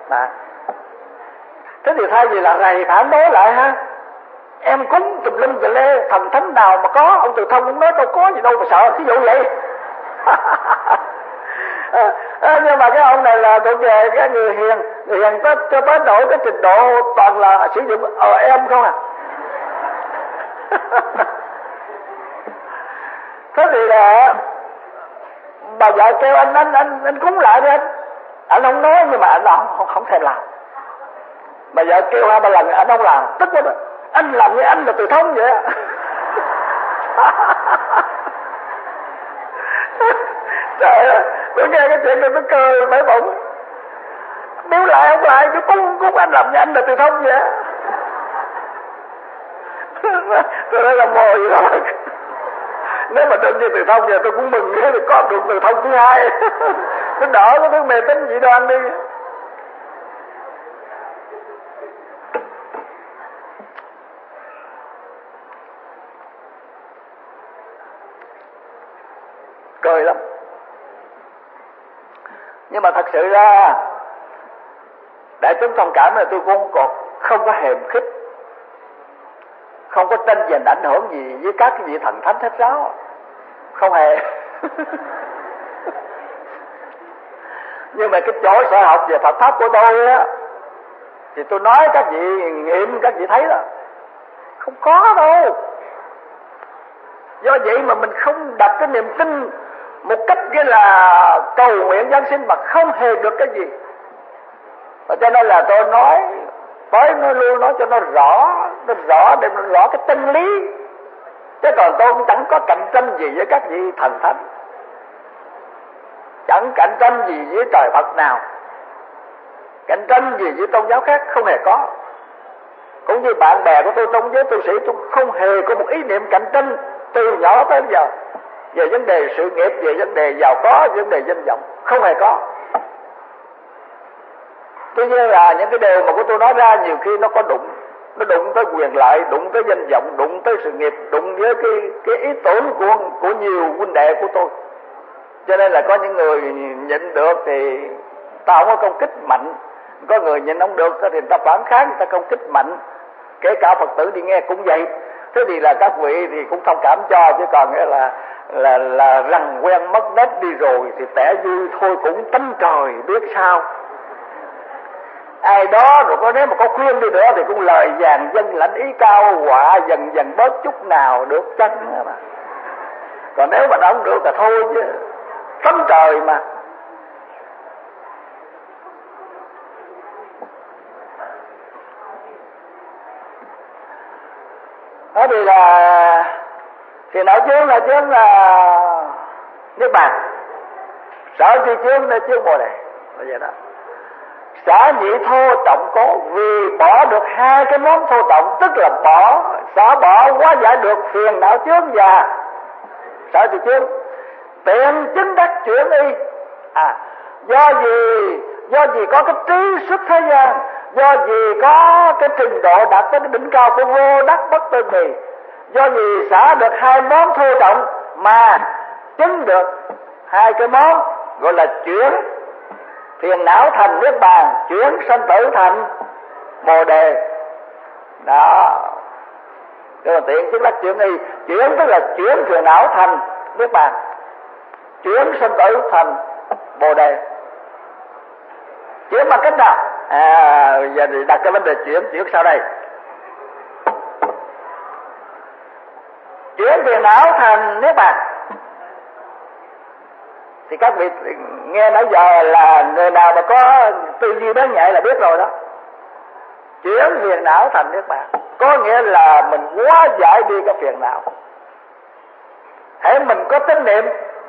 Speaker 1: Thế thì thay vì là rầy phản đối lại em cúng tùm lum tùm lê, thần thánh nào mà có, ông Từ Thông cũng nói đâu có gì đâu mà sợ, thí dụ vậy. Nhưng mà cái ông này là thuộc về cái người hiền cho tới đổi cái trình độ toàn là sử dụng em không à. Thế thì là bà vợ kêu anh cúng lại đi anh không nói, nhưng mà anh không thèm làm. Mà vợ kêu 2-3 lần anh không làm, tức quá đó. Anh làm như anh là từ thông vậy á. Trời ơi, tôi nghe cái chuyện này tôi cười phải bụng. Nếu lại không lại, tôi cúng anh làm như anh là từ thông vậy á. Tôi nói là mồi vậy thôi. Nếu mà được như từ thông vậy tôi cũng mừng thế, thì có được từ thông thứ hai. Nó đỡ cái thứ mê tín dị đoan đi. Cười lắm. Nhưng mà thật sự ra đại chúng thông cảm là tôi cũng còn không có hềm khích, không có tranh giành ảnh hưởng gì với các cái vị thần thánh hết giáo, không hề. Nhưng mà cái chỗ sở học về Phật pháp của tôi á, thì tôi nói các vị nghiệm, các vị thấy đó, không có đâu. Do vậy mà mình không đặt cái niềm tin một cách cái là cầu nguyện Giáng sinh mà không hề được cái gì. Và cho nên là tôi nói nói luôn, nói cho nó rõ để nó rõ cái chân lý. Chứ còn tôi cũng chẳng có cạnh tranh gì với các vị thần thánh, chẳng cạnh tranh gì với trời Phật nào, cạnh tranh gì với tôn giáo khác, không hề có. Cũng như bạn bè của tôi trong giới tu sĩ, tôi không hề có một ý niệm cạnh tranh từ nhỏ tới giờ về vấn đề sự nghiệp, về vấn đề giàu có, vấn đề danh vọng, không hề có. Tuy nhiên là những cái điều mà của tôi nói ra nhiều khi nó có đụng, nó đụng tới quyền lợi, đụng tới danh vọng, đụng tới sự nghiệp, đụng với cái ý tưởng của nhiều huynh đệ của tôi. Cho nên là có những người nhịn được thì ta không có công kích mạnh, có người nhịn không được thì ta phản kháng, ta công kích mạnh. Kể cả Phật tử đi nghe cũng vậy. Thế thì là các vị thì cũng thông cảm cho, chứ còn là răng quen mất nết đi rồi thì tẻ vui thôi, cũng tánh trời biết sao. Ai đó rồi có nếu mà có khuyên đi nữa thì cũng lời vàng dân lãnh ý cao, họa dần dần bớt chút nào được chân mà. Còn nếu mà nó không được là thôi chứ, tánh trời mà. Đó thì nói chướng là Niết Bàn, sở chi chướng là chướng Bồ Đề, là vậy đó. Xả nhị thô trọng cố, vì bỏ được hai cái món thô trọng, tức là xả bỏ hóa giải được phiền não chướng và sở chi chướng, tiện chứng đắc chuyển y. Do gì có cái trí xuất thế gian, do gì có cái trình độ đạt tới cái đỉnh cao của vô đắc bất tư nghì, do gì xả được hai món thô trọng mà chứng được hai cái món gọi là chuyển phiền não thành Niết Bàn, chuyển sanh tử thành Bồ Đề. Đó, cái tiện chứng đắc chuyển y. Chuyển tức là chuyển phiền não thành Niết Bàn, chuyển sanh tử thành Bồ Đề. Chuyển bằng cách nào? Giờ thì đặt cái vấn đề chuyển sau đây. Chuyển phiền não thành Niết Bàn thì các vị nghe nãy giờ là người nào mà có tư duy bén nhạy là biết rồi đó. Chuyển phiền não thành Niết Bàn có nghĩa là mình hóa giải đi cái phiền não. Hãy mình có chánh niệm,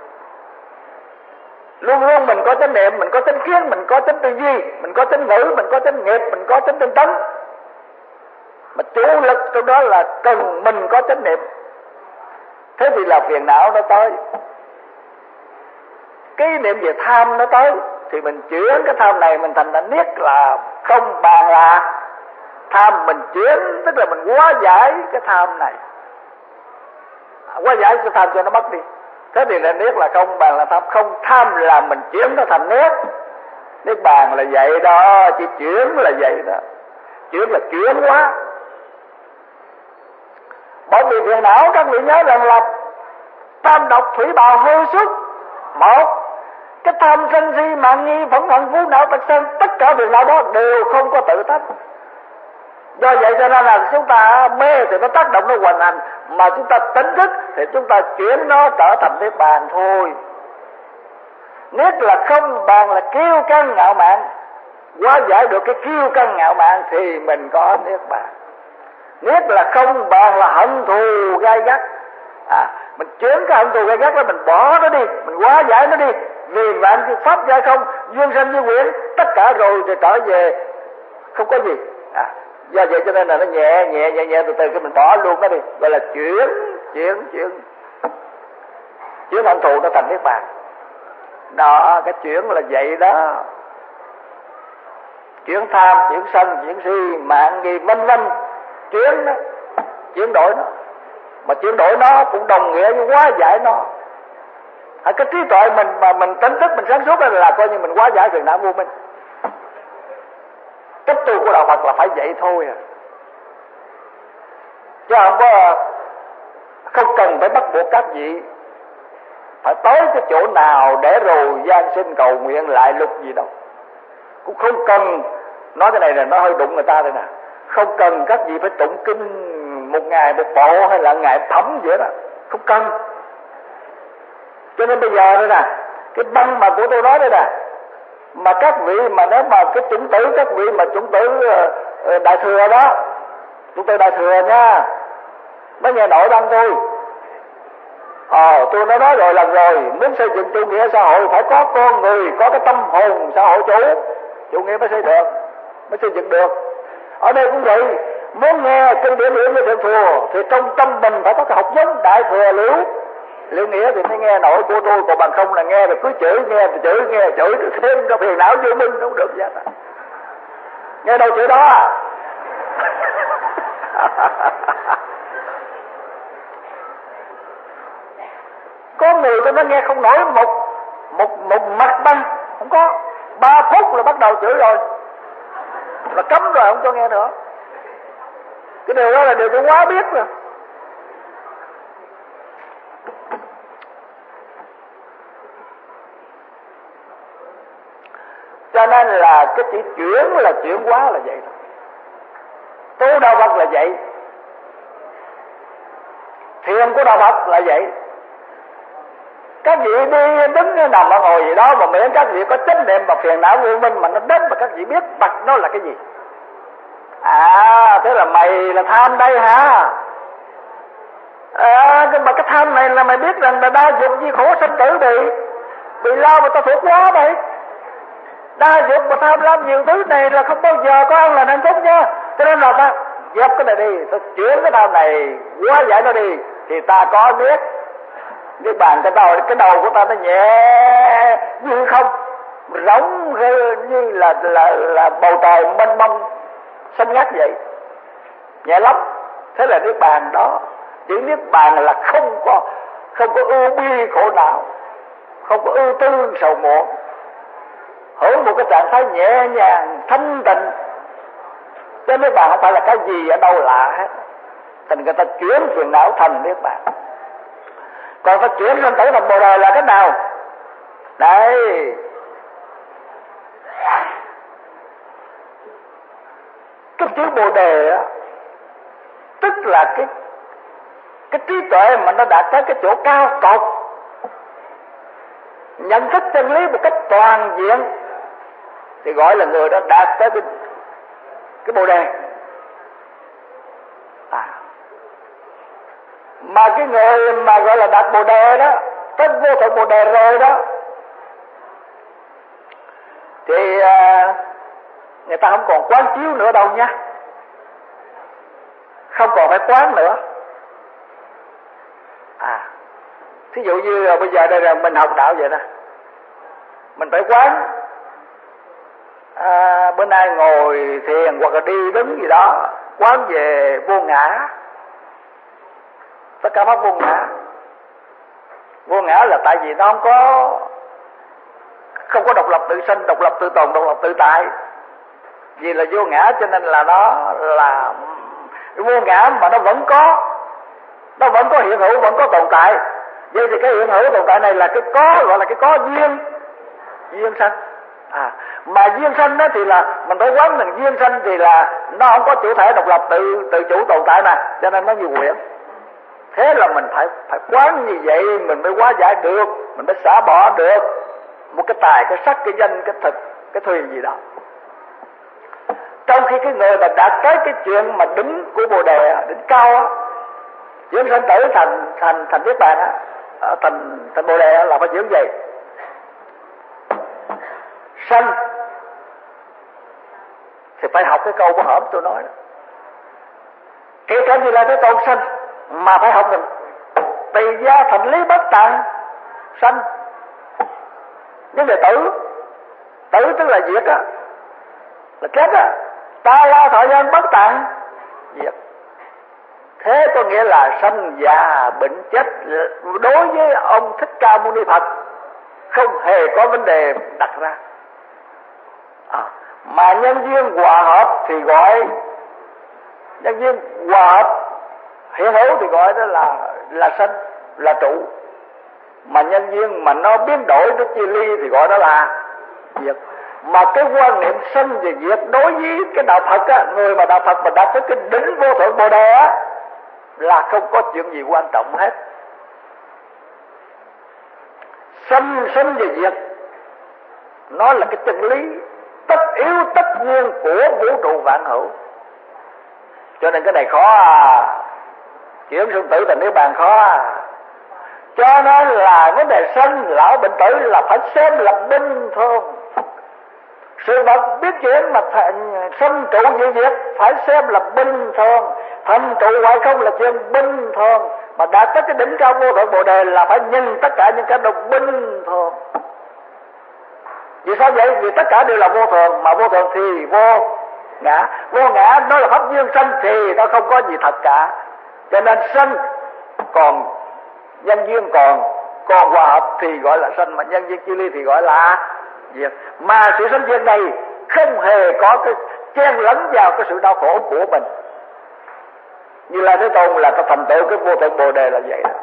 Speaker 1: luôn luôn mình có chánh niệm, mình có chánh kiến, mình có chánh tư duy, mình có chánh ngữ, mình có chánh nghiệp, mình có chánh tinh tấn. Mà chủ lực trong đó là cần mình có chánh niệm. Thế thì là phiền não nó tới. Cái niệm về tham nó tới thì mình chuyển cái tham này mình thành là niết, là không bàn là tham. Mình chuyển tức là mình hóa giải cái tham này, hóa giải cái tham cho nó mất đi. Thế thì là niết là không bàn là tham. Không tham là mình chuyển nó thành niết. Niết bàn là vậy đó, chỉ chuyển là vậy đó. Chuyển là chuyển hóa. Bởi vì phiền não các vị nhớ rằng là tam độc thủy bào hư xuất. Một, cái tham sân si mạng nghi phẫn hận phú não tật sân, tất cả phiền não đó đều không có tự tánh. Do vậy cho nên là chúng ta mê thì nó tác động, nó hoành hành, mà chúng ta tỉnh thức thì chúng ta chuyển nó trở thành Niết Bàn thôi. Niết là không, bàn là kiêu căng ngạo mạn, hóa giải được cái kiêu căng ngạo mạn thì mình có niết bàn. Niết là không, bàn là hận thù gai gắt. Mình chuyển cái hận thù gai gắt đó, mình bỏ nó đi, mình hóa giải nó đi. Vì vạn cái pháp giải không, duyên sanh với quyển, tất cả rồi thì trở về không có gì. Do vậy cho nên là nó nhẹ từ từ cái mình bỏ luôn nó đi, gọi là chuyển hận thù nó thành niết bàn. Đó, cái chuyển là vậy đó. Chuyển tham, chuyển sân, chuyển si, mạng nghi vân vân, chuyển đổi nó. Mà chuyển đổi nó cũng đồng nghĩa với hóa giải nó. Cái trí tuệ mình mà mình tỉnh thức, mình sáng suốt là coi như mình hóa giải phiền não vô minh. Cách tu của đạo Phật là phải vậy thôi à. Chứ không cần phải bắt buộc các vị phải tới cái chỗ nào để rồi gian sinh cầu nguyện lại lục gì đâu. Cũng không cần, nói cái này là nó hơi đụng người ta đây nè, không cần các vị phải tụng kinh một ngày một bộ hay là ngày thấm vậy đó, không cần. Cho nên bây giờ đây nè, cái băng mà của tôi nói đây nè, mà các vị mà nếu mà cái chủng tử, các vị mà chủng tử đại thừa đó, chúng tôi đại thừa nha, mới nghe nội băng tôi. Tôi đã nói rồi lần rồi, muốn xây dựng chủ nghĩa xã hội phải có con người, có cái tâm hồn xã hội chủ nghĩa mới xây dựng được. Ở đây cũng vậy, muốn nghe kinh điển liễu với thượng thừa thì trong tâm mình phải có cái học vấn đại thừa liễu nghĩa thì mới nghe nổi của tôi, còn bằng không là nghe rồi cứ chửi thêm cho phiền não vô minh không được vậy. Nghe đâu chửi đó à. Có người tôi nó nghe không nổi một mặt băng, không có 3 phút là bắt đầu chửi rồi, là cấm rồi, không cho nghe nữa. Cái điều đó là điều tôi quá biết rồi. Cho nên là cái chữ chuyển là chuyển hóa là vậy thôi. Tu đạo Phật là vậy, thiền của đạo Phật là vậy. Các vị đi đứng nằm ở ngồi gì đó mà miễn các vị có chánh niệm và phiền não vô minh mà nó đến mà các vị biết bật nó là cái gì. Thế là mày là tham đây hả? Nhưng mà cái tham này là mày biết rằng là đa dục như khổ sinh tử bị lao mà ta thuộc quá vậy. Đa dục mà tham lam nhiều thứ này là không bao giờ có ăn là hạnh phúc nha. Cho nên là ta dẹp cái này đi, ta chuyển cái tham này, hóa giải nó đi thì ta có niết bàn. Cái đầu của ta nó nhẹ như không, rỗng như là bầu trời mênh mông xanh ngắt vậy, nhẹ lắm. Thế là niết bàn đó. Chữ niết bàn là không có ưu bi khổ não, không có ưu tư sầu muộn, hưởng một cái trạng thái nhẹ nhàng thanh tịnh. Chứ niết bàn không phải là cái gì ở đâu lạ hết. Thành người ta chuyển phiền não thành niết bàn. Còn ta chuyển sanh tử thành Bồ Đề là cách nào? Đây, cái chữ Bồ Đề á, tức là cái trí tuệ mà nó đạt tới cái chỗ cao tột, nhận thức chân lý một cách toàn diện thì gọi là người đó đạt tới cái Bồ Đề. Mà cái người mà gọi là đạt Bồ Đề đó, tới vô thượng Bồ Đề rồi đó, thì người ta không còn quán chiếu nữa đâu nha, không còn phải quán nữa. Thí dụ như bây giờ đây là mình học đạo vậy nè, mình phải quán. Bữa nay ngồi thiền hoặc là đi đứng gì đó, quán về vô ngã. Tất cả pháp vô ngã. Vô ngã là tại vì nó không có độc lập tự sinh, độc lập tự tồn, độc lập tự tại. Vì là vô ngã cho nên là nó là vô ngã mà nó vẫn có hiện hữu, vẫn có tồn tại. Vậy thì cái hiện hữu tồn tại này là cái có, gọi là cái có duyên sanh. Mà duyên sanh đó thì là mình phải quán rằng duyên sanh thì là nó không có chủ thể độc lập tự chủ tồn tại mà, cho nên nó như quyển. Thế là mình phải quán như vậy mình mới hóa giải được, mình mới xả bỏ được một cái tài, cái sắc, cái danh, cái thực, cái thuyền gì đó. Trong khi cái người mà đạt tới cái chuyện mà đỉnh của Bồ Đề, đỉnh cao á, chuyển sanh tử thành Niết Bàn á, thành Bồ Đề là phải chuyển gì? Sanh thì phải học cái câu của hổm tôi nói đó. Kể cả Như Lai Thế Tôn sanh mà phải học rằng tỳ gia thành lý bất tạng sanh. Nhưng mà tử tức là diệt á, là chết á. Ta la thọ nhân bất tạng diệt. Thế có nghĩa là sanh già bệnh chết đối với ông Thích Ca Mâu Ni Phật không hề có vấn đề đặt ra. Mà nhân duyên hòa hợp thì gọi, nhân duyên hòa hợp hiện hữu thì gọi đó là sanh, là trụ. Mà nhân duyên mà nó biến đổi, nó chia ly thì gọi đó là diệt. Mà cái quan niệm sanh và diệt đối với cái đạo Phật á, người mà đạo Phật mà đạt tới cái đỉnh vô thượng Bồ Đề á, là không có chuyện gì quan trọng hết. Sanh và diệt nó là cái chân lý tất yếu tất nhiên của vũ trụ vạn hữu. Cho nên cái này khó chuyển sinh tử thành Niết Bàn khó. Cho nên là vấn đề sanh lão bệnh tử là phải xem là bình thường. Sự vật biết chuyển mà sanh trụ như diệt phải xem là bình thường. Thành trụ hay không là chuyện bình thường. Mà đạt tới cái đỉnh cao vô thượng Bồ Đề là phải nhìn tất cả những cái đồ bình thường. Vì sao vậy? Vì tất cả đều là vô thường. Mà vô thường thì vô ngã. Vô ngã nó là pháp duyên sanh thì nó không có gì thật cả. Cho nên sanh còn nhân duyên còn hòa hợp thì gọi là sanh. Mà nhân duyên chia ly thì gọi là diệt. Mà sự sanh diệt này không hề có cái chen lẫn vào cái sự đau khổ của mình. Như là Thế Tôn là ta thành tựu cái vô thượng Bồ Đề là vậy đó.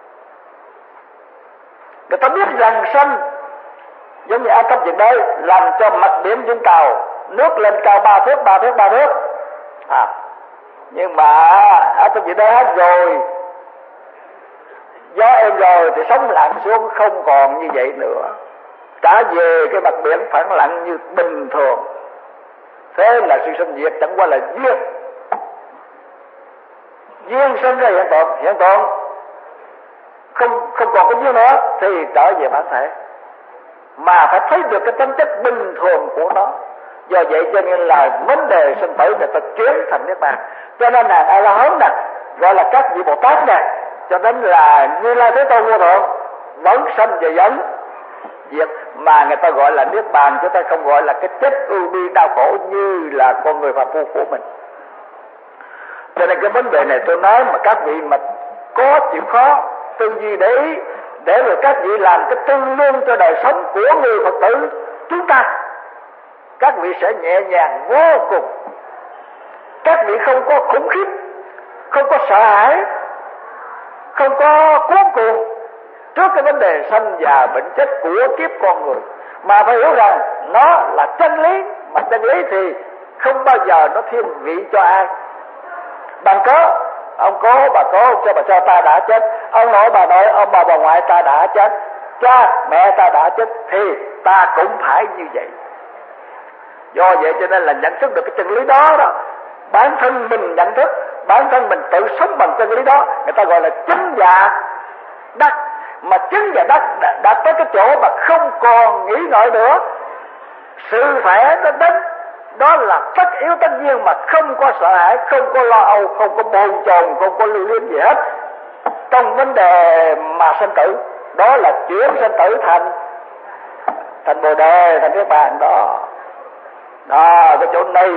Speaker 1: Người ta biết rằng sanh giống như áp thấp nhiệt đới làm cho mặt biển vũng tàu nước lên cao 3 thước. Nhưng mà áp thấp nhiệt đới hết rồi, gió êm rồi thì sóng lặng xuống không còn như vậy nữa, trả về cái mặt biển phẳng lặng như bình thường. Thế là sự sinh diệt chẳng qua là duyên sinh ra hiện tượng không còn cái duyên nữa thì trở về bản thể. Mà phải thấy được cái tính chất bình thường của nó. Do vậy cho nên là vấn đề sinh tử để ta chuyển thành Niết Bàn. Cho nên là A La Hán nè, gọi là các vị Bồ Tát nè, cho nên là Như Lai Thế Tôn vô thượng vẫn sanh và vẫn diệt. Mà người ta gọi là Niết Bàn, chứ ta không gọi là cái chết ưu bi đau khổ như là con người phàm phu của mình. Cho nên cái vấn đề này tôi nói mà các vị mà có chịu khó tư duy để rồi các vị làm cái tương đương cho đời sống của người Phật tử chúng ta, các vị sẽ nhẹ nhàng vô cùng. Các vị không có khủng khiếp, không có sợ hãi, không có cuốn cuồng trước cái vấn đề sanh già bệnh chết của kiếp con người, mà phải hiểu rằng nó là chân lý. Mà chân lý thì không bao giờ nó thiên vị cho ai. Bằng cớ ông cố bà cố ông cho bà cho ta đã chết, ông nội bà nội ông bà ngoại ta đã chết, cha mẹ ta đã chết thì ta cũng phải như vậy. Do vậy cho nên là nhận thức được cái chân lý đó đó, bản thân mình nhận thức, bản thân mình tự sống bằng chân lý đó, người ta gọi là chứng dạ đắc. Mà chứng dạ đắc đạt tới cái chỗ mà không còn nghĩ ngợi nữa, sự khỏe nó đến, đó là tất yếu tất nhiên, mà không có sợ hãi, không có lo âu, không có bồn chồn, không có lưu luyến gì hết trong vấn đề mà sinh tử. Đó là chuyển sinh tử thành Bồ Đề, thành Niết Bàn đó. Đó, cái chỗ này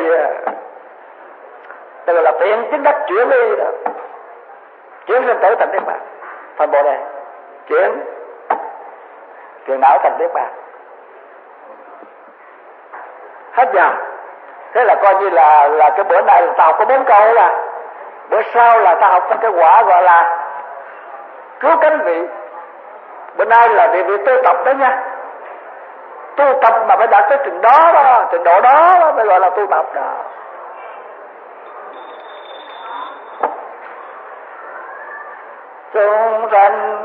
Speaker 1: tức là tiện chứng đắc chuyển đi đó. Chuyển sinh tử thành Niết Bàn, thành Bồ Đề, chuyển não thành Niết Bàn. Hết giờ. Thế là coi như là cái bữa nay là tao có 4 câu là bữa sau là tao học cái quả gọi là cứu cánh vị. Bữa nay là vị tu tập đó nha. Tu tập mà phải đạt tới trình đó đó, trình độ đó mới gọi là tu tập đó. Chúng sanh